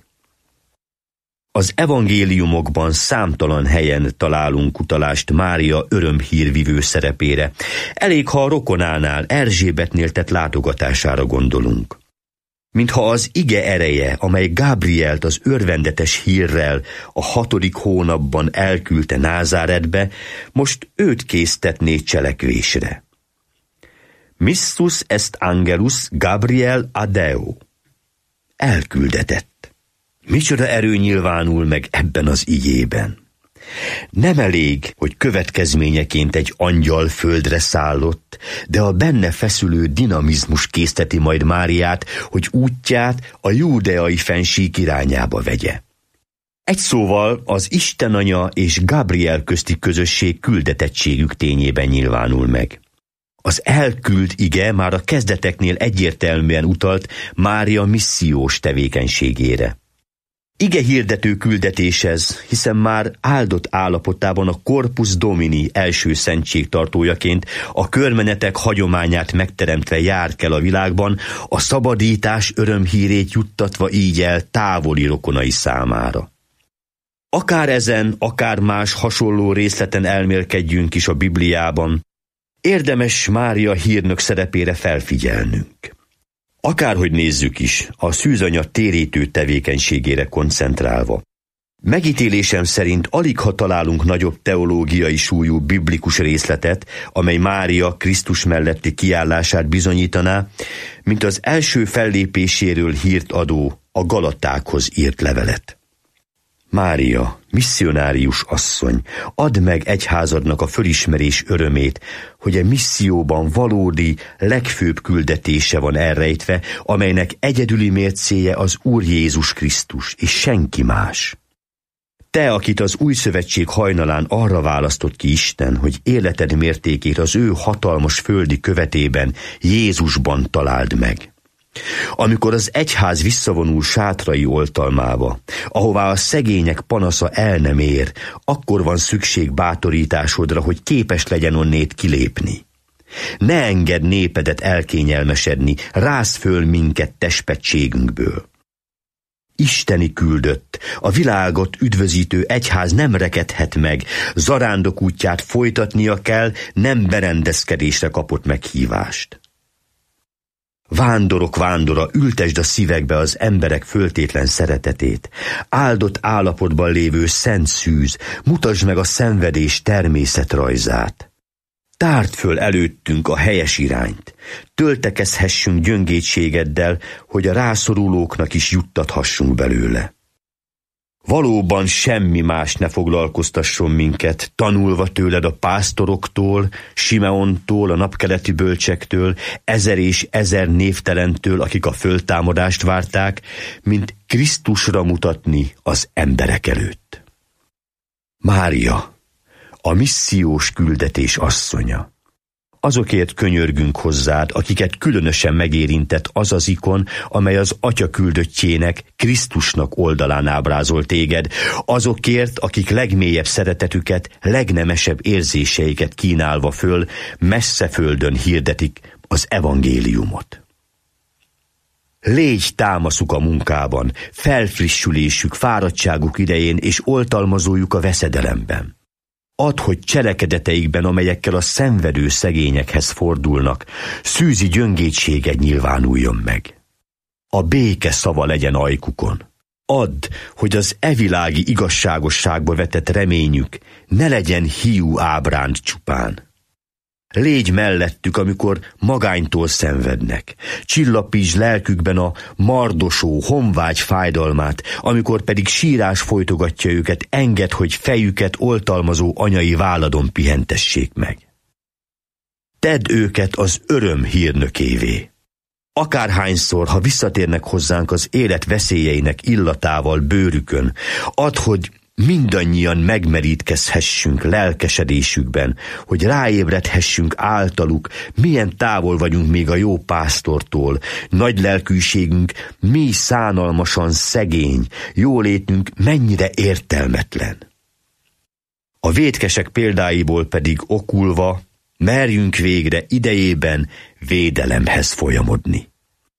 Az evangéliumokban számtalan helyen találunk utalást Mária örömhírvivő szerepére. Elég, ha a rokonánál, Erzsébetnél tett látogatására gondolunk. Mintha az ige ereje, amely Gábrielt az örvendetes hírrel a hatodik hónapban elküldte Názáretbe, most őt késztetné cselekvésre. Missus est angelus Gabriel adeo. Elküldetett. Micsoda erő nyilvánul meg ebben az igében. Nem elég, hogy következményeként egy angyal földre szállott, de a benne feszülő dinamizmus készteti majd Máriát, hogy útját a júdeai fennsík irányába vegye. Egy szóval az Istenanya és Gabriel közti közösség küldetettségük tényében nyilvánul meg. Az elküld ige már a kezdeteknél egyértelműen utalt Mária missziós tevékenységére. Ige hirdető küldetés ez, hiszen már áldott állapotában a Corpus Domini első szentségtartójaként a körmenetek hagyományát megteremtve jár kell a világban, a szabadítás örömhírét juttatva így el távoli rokonai számára. Akár ezen, akár más hasonló részleten elmélkedjünk is a Bibliában, érdemes Mária hírnök szerepére felfigyelnünk. Akárhogy nézzük is, a szűzanya térítő tevékenységére koncentrálva. Megítélésem szerint aligha találunk nagyobb teológiai súlyú biblikus részletet, amely Mária Krisztus melletti kiállását bizonyítaná, mint az első fellépéséről hírt adó, a Galatákhoz írt levelet. Mária, misszionárius asszony, add meg egyházadnak a fölismerés örömét, hogy a misszióban valódi, legfőbb küldetése van elrejtve, amelynek egyedüli mércéje az Úr Jézus Krisztus, és senki más. Te, akit az Új Szövetség hajnalán arra választott ki Isten, hogy életed mértékét az ő hatalmas földi követében, Jézusban találd meg. Amikor az egyház visszavonul sátrai oltalmába, ahová a szegények panasza el nem ér, akkor van szükség bátorításodra, hogy képes legyen onnét kilépni. Ne engedd népedet elkényelmesedni, rázd föl minket testpettségünkből. Isteni küldött, a világot üdvözítő egyház nem rekedhet meg, zarándok útját folytatnia kell, nem berendezkedésre kapott meghívást. Vándorok vándora, ültesd a szívekbe az emberek föltétlen szeretetét. Áldott állapotban lévő szent szűz, mutasd meg a szenvedés természetrajzát. Tárd föl előttünk a helyes irányt, töltekezhessünk gyöngétségeddel, hogy a rászorulóknak is juttathassunk belőle. Valóban semmi más ne foglalkoztasson minket, tanulva tőled a pásztoroktól, Simeontól, a napkeleti bölcsektől, ezer és ezer névtelentől, akik a föltámadást várták, mint Krisztusra mutatni az emberek előtt. Mária, a missziós küldetés asszonya. Azokért könyörgünk hozzád, akiket különösen megérintett az az ikon, amely az Atya küldöttjének, Krisztusnak oldalán ábrázol téged, azokért, akik legmélyebb szeretetüket, legnemesebb érzéseiket kínálva föl, messze földön hirdetik az evangéliumot. Légy támaszuk a munkában, felfrissülésük, fáradtságuk idején és oltalmazójuk a veszedelemben. Add, hogy cselekedeteikben, amelyekkel a szenvedő szegényekhez fordulnak, szűzi gyöngétséged nyilvánuljon meg. A béke szava legyen ajkukon. Add, hogy az evilági igazságosságba vetett reményük ne legyen hiú ábránd csupán. Légy mellettük, amikor magánytól szenvednek. Csillapítsd lelkükben a mardosó, honvágy fájdalmát, amikor pedig sírás folytogatja őket, engedd, hogy fejüket oltalmazó anyai válladon pihentessék meg. Tedd őket az öröm hírnökévé. Akárhányszor, ha visszatérnek hozzánk az élet veszélyeinek illatával bőrükön, add, hogy mindannyian megmerítkezhessünk lelkesedésükben, hogy ráébredhessünk általuk, milyen távol vagyunk még a jó pásztortól, nagy lelkűségünk mi szánalmasan szegény, jólétünk mennyire értelmetlen. A vétkesek példáiból pedig okulva, merjünk végre idejében védelemhez folyamodni.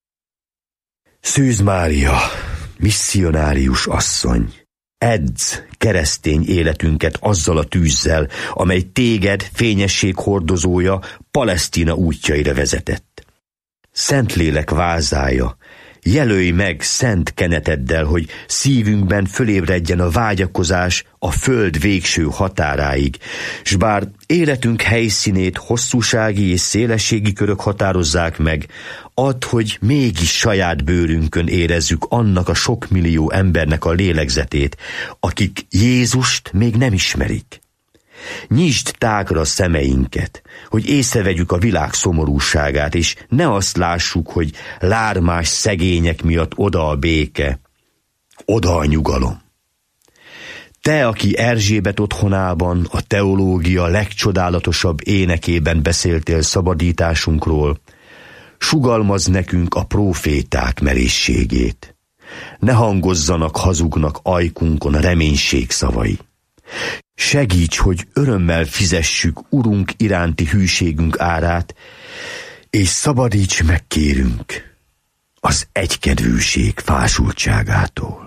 Szűz Mária, misszionárius asszony, edz keresztény életünket azzal a tűzzel, amely téged, fényesség hordozója, Palesztina útjaira vezetett. Szentlélek vázája, jelölj meg szent keneteddel, hogy szívünkben fölébredjen a vágyakozás a föld végső határáig, s bár életünk helyszínét hosszúsági és szélességi körök határozzák meg, add, hogy mégis saját bőrünkön érezzük annak a sok millió embernek a lélegzetét, akik Jézust még nem ismerik. Nyisd tágra szemeinket, hogy észrevegyük a világ szomorúságát, és ne azt lássuk, hogy lármás szegények miatt oda a béke, oda a nyugalom. Te, aki Erzsébet otthonában, a teológia legcsodálatosabb énekében beszéltél szabadításunkról, sugalmazz nekünk a próféták merészségét. Ne hangozzanak hazugnak ajkunkon a reménység szavai. Segíts, hogy örömmel fizessük Urunk iránti hűségünk árát, és szabadíts meg, kérünk, az egykedvűség fásultságától.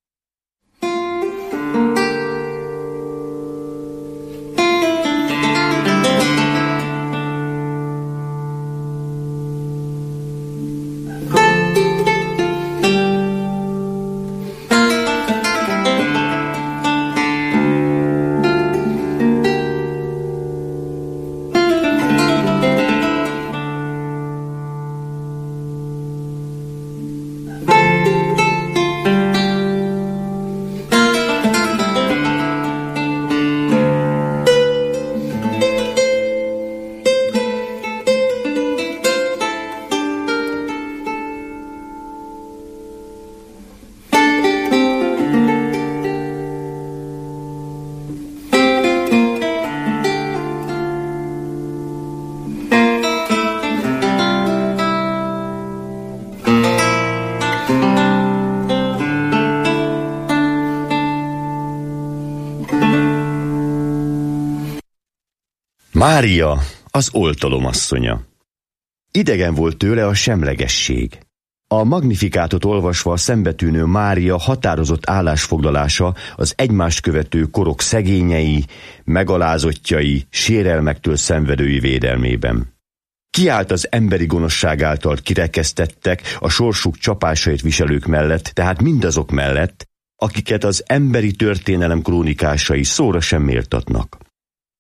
Mária, az oltalom asszonya. Idegen volt tőle a semlegesség. A Magnifikátot olvasva szembetűnő Mária határozott állásfoglalása az egymást követő korok szegényei, megalázottjai, sérelmektől szenvedői védelmében. Kiállt az emberi gonoszság által kirekesztettek, a sorsuk csapásait viselők mellett, tehát mindazok mellett, akiket az emberi történelem krónikásai szóra sem méltatnak.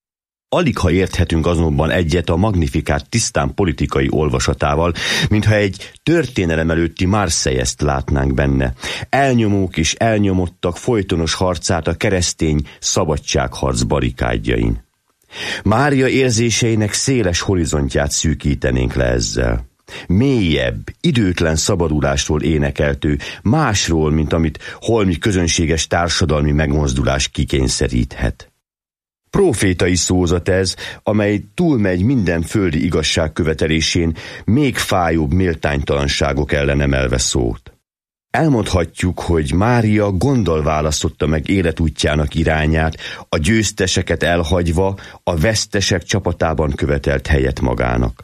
Aligha érthetünk azonban egyet a Magnifikát tisztán politikai olvasatával, mintha egy történelem előtti Marseillest látnánk benne. Elnyomók és elnyomottak folytonos harcát a keresztény szabadságharc barikádjain. Mária érzéseinek széles horizontját szűkítenénk le ezzel. Mélyebb, időtlen szabadulásról énekeltő, másról, mint amit holmi közönséges társadalmi megmozdulás kikényszeríthet. Profétai szózat ez, amely túlmegy minden földi igazság követelésén, még fájóbb méltánytalanságok ellen emelve szót. Elmondhatjuk, hogy Mária gonddal választotta meg életútjának irányát, a győzteseket elhagyva a vesztesek csapatában követelt helyet magának.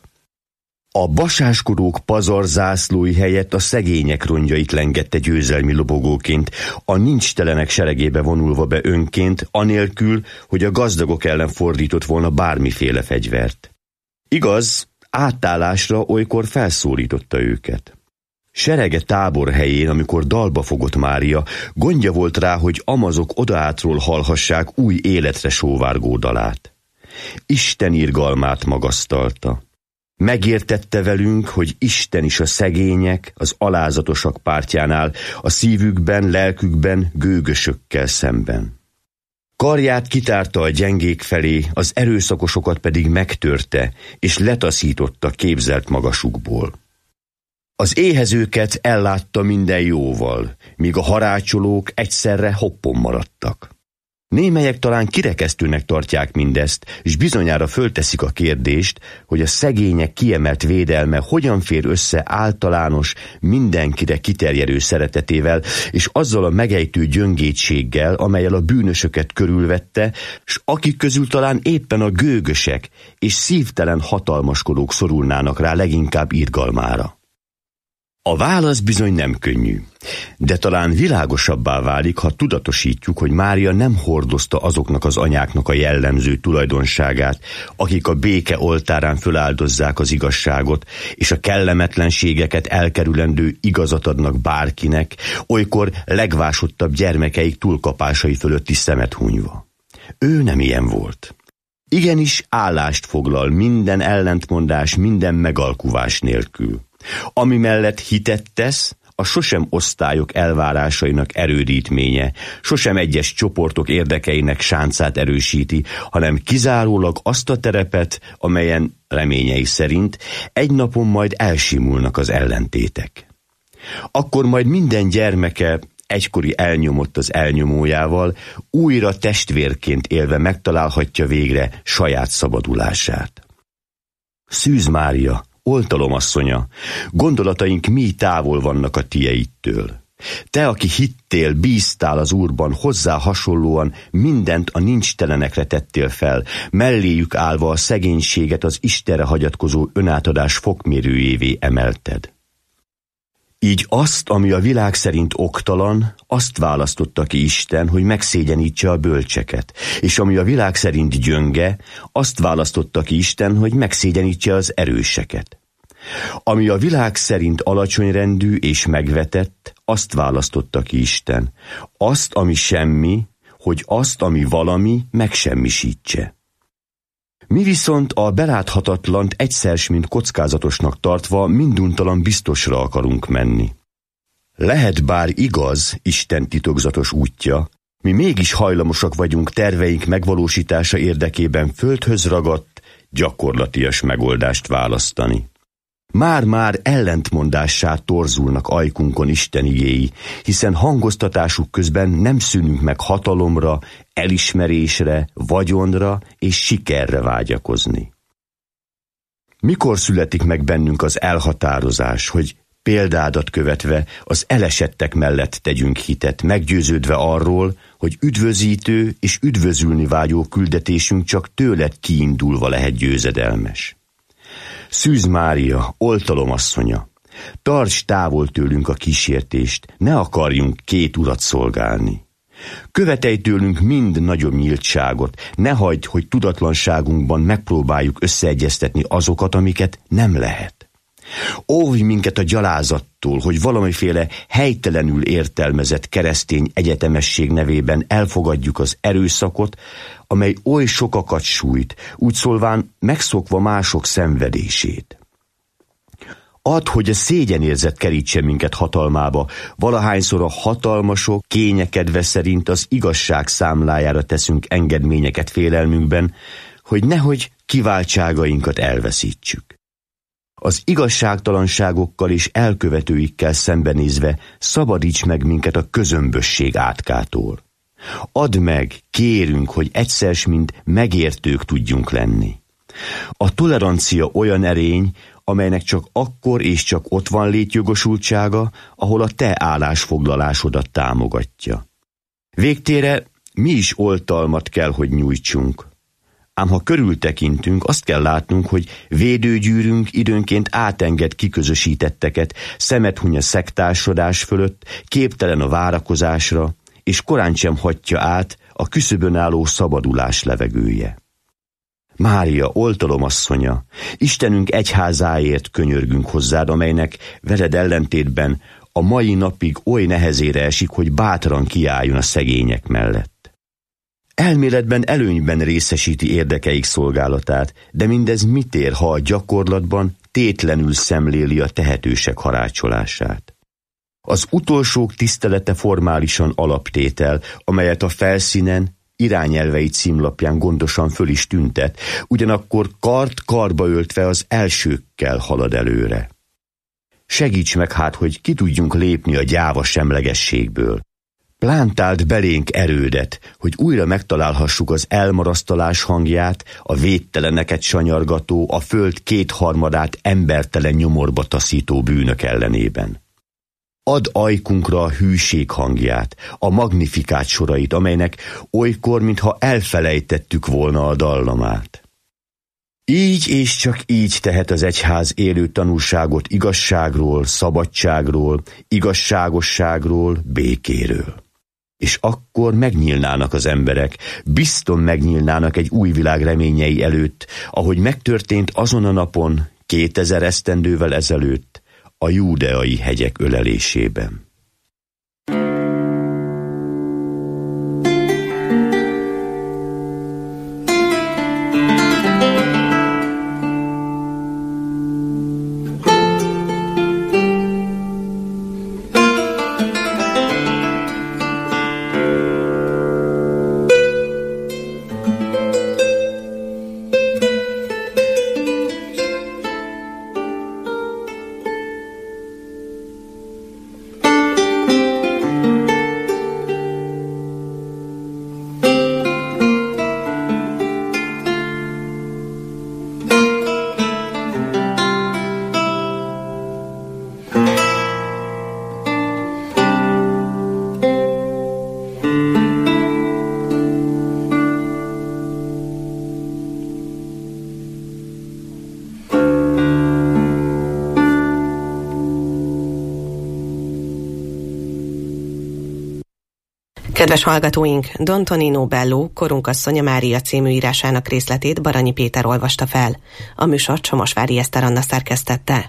A basáskodók pazarzászlói helyett a szegények rongyait lengette győzelmi lobogóként, a nincstelenek seregébe vonulva be önként, anélkül, hogy a gazdagok ellen fordított volna bármiféle fegyvert. Igaz, átállásra olykor felszólította őket. Serege táborhelyén, amikor dalba fogott Mária, gondja volt rá, hogy amazok odaátról hallhassák új életre sóvárgó dalát. Isten irgalmát magasztalta. Megértette velünk, hogy Isten is a szegények, az alázatosak pártjánál, a szívükben, lelkükben, gőgösökkel szemben. Karját kitárta a gyengék felé, az erőszakosokat pedig megtörte, és letaszította képzelt magasukból. Az éhezőket ellátta minden jóval, míg a harácsolók egyszerre hoppon maradtak. Némelyek talán kirekesztőnek tartják mindezt, és bizonyára fölteszik a kérdést, hogy a szegények kiemelt védelme hogyan fér össze általános, mindenkire kiterjedő szeretetével, és azzal a megejtő gyöngétséggel, amellyel a bűnösöket körülvette, s akik közül talán éppen a gőgösek és szívtelen hatalmaskodók szorulnának rá leginkább irgalmára. A válasz bizony nem könnyű, de talán világosabbá válik, ha tudatosítjuk, hogy Mária nem hordozta azoknak az anyáknak a jellemző tulajdonságát, akik a béke oltárán föláldozzák az igazságot, és a kellemetlenségeket elkerülendő igazat adnak bárkinek, olykor legvásottabb gyermekeik túlkapásai fölött is szemet hunyva. Ő nem ilyen volt. Igenis állást foglal minden ellentmondás, minden megalkuvás nélkül. Ami mellett hitet tesz, a sosem osztályok elvárásainak erődítménye, sosem egyes csoportok érdekeinek sáncát erősíti, hanem kizárólag azt a terepet, amelyen reményei szerint egy napon majd elsimulnak az ellentétek. Akkor majd minden gyermeke, egykori elnyomott az elnyomójával, újra testvérként élve megtalálhatja végre saját szabadulását. Szűz Mária, oltalomasszonya, gondolataink mi távol vannak a tieitől. Te, aki hittél, bíztál az Úrban, hozzá hasonlóan mindent a nincstelenekre tettél fel, melléjük állva a szegénységet az Istenre hagyatkozó önátadás fokmérőjévé emelted. Így azt, ami a világ szerint oktalan, azt választotta ki Isten, hogy megszégyenítse a bölcseket, és ami a világ szerint gyönge, azt választotta ki Isten, hogy megszégyenítse az erőseket. Ami a világ szerint alacsonyrendű és megvetett, azt választotta ki Isten, azt, ami semmi, hogy azt, ami valami, megsemmisítse. Mi viszont a beláthatatlant egyszer mint kockázatosnak tartva minduntalan biztosra akarunk menni. Lehet bár igaz Isten titokzatos útja, mi mégis hajlamosak vagyunk terveink megvalósítása érdekében földhöz ragadt, gyakorlatias megoldást választani. Már-már ellentmondássá torzulnak ajkunkon Isten igéi, hiszen hangoztatásuk közben nem szűnünk meg hatalomra, elismerésre, vagyonra és sikerre vágyakozni. Mikor születik meg bennünk az elhatározás, hogy példádat követve az elesettek mellett tegyünk hitet, meggyőződve arról, hogy üdvözítő és üdvözülni vágyó küldetésünk csak tőled kiindulva lehet győzedelmes. Szűz Mária, oltalomasszonya, tarts távol tőlünk a kísértést, ne akarjunk két urat szolgálni. Követelj tőlünk mind nagyobb nyíltságot, ne hagyd, hogy tudatlanságunkban megpróbáljuk összeegyeztetni azokat, amiket nem lehet. Óvj minket a gyalázattól, hogy valamiféle helytelenül értelmezett keresztény egyetemesség nevében elfogadjuk az erőszakot, amely oly sokakat sújt, úgy szólván megszokva mások szenvedését. Add, hogy a szégyenérzet kerítse minket hatalmába, valahányszor a hatalmasok kényekedve szerint az igazság számlájára teszünk engedményeket félelmünkben, hogy nehogy kiváltságainkat elveszítsük. Az igazságtalanságokkal és elkövetőikkel szembenézve szabadíts meg minket a közömbösség átkától. Add meg, kérünk, hogy egyszer mint megértők tudjunk lenni. A tolerancia olyan erény, amelynek csak akkor és csak ott van létjogosultsága, ahol a te állásfoglalásodat támogatja. Végtére mi is oltalmat kell, hogy nyújtsunk. Ám ha körültekintünk, azt kell látnunk, hogy védőgyűrünk időnként átenged kiközösítetteket, szemet huny a szektársadás fölött, képtelen a várakozásra, és korán sem hagyja át a küszöbön álló szabadulás levegője. Mária, oltalomasszonya, Istenünk egyházáért könyörgünk hozzád, amelynek veled ellentétben a mai napig oly nehezére esik, hogy bátran kiálljon a szegények mellett. Elméletben előnyben részesíti érdekeik szolgálatát, de mindez mit ér, ha a gyakorlatban tétlenül szemléli a tehetősek harácsolását. Az utolsók tisztelete formálisan alaptétel, amelyet a felszínen, irányelvei címlapján gondosan föl is tüntet, ugyanakkor kart karba öltve az elsőkkel halad előre. Segíts meg hát, hogy ki tudjunk lépni a gyáva semlegességből. Plántáld belénk erődet, hogy újra megtalálhassuk az elmarasztalás hangját, a védteleneket sanyargató, a föld kétharmadát embertelen nyomorba taszító bűnök ellenében. Add ajkunkra a hűség hangját, a magnifikát sorait, amelynek olykor, mintha elfelejtettük volna a dallamát. Így és csak így tehet az egyház élő tanúságot igazságról, szabadságról, igazságosságról, békéről. És akkor megnyílnának az emberek, bizton megnyílnának egy új világ reményei előtt, ahogy megtörtént azon a napon, kétezer esztendővel ezelőtt, a júdeai hegyek ölelésében. Kedves hallgatóink, Don Tonino Bello, Korunkasszonya Mária című írásának részletét Baranyi Péter olvasta fel. A műsort Csomosvári Eszter Anna szerkesztette.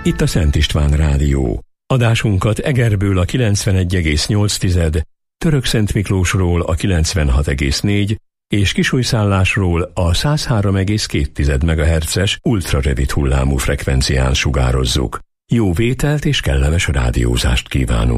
Itt a Szent István Rádió. Adásunkat Egerből a kilencvenegy egész nyolc, Törökszent Miklósról a kilencvenhat egész négy és Kisújszállásról a száz három egész két megahertzes ultrarövid hullámú frekvencián sugározzuk. Jó vételt és kellemes rádiózást kívánunk!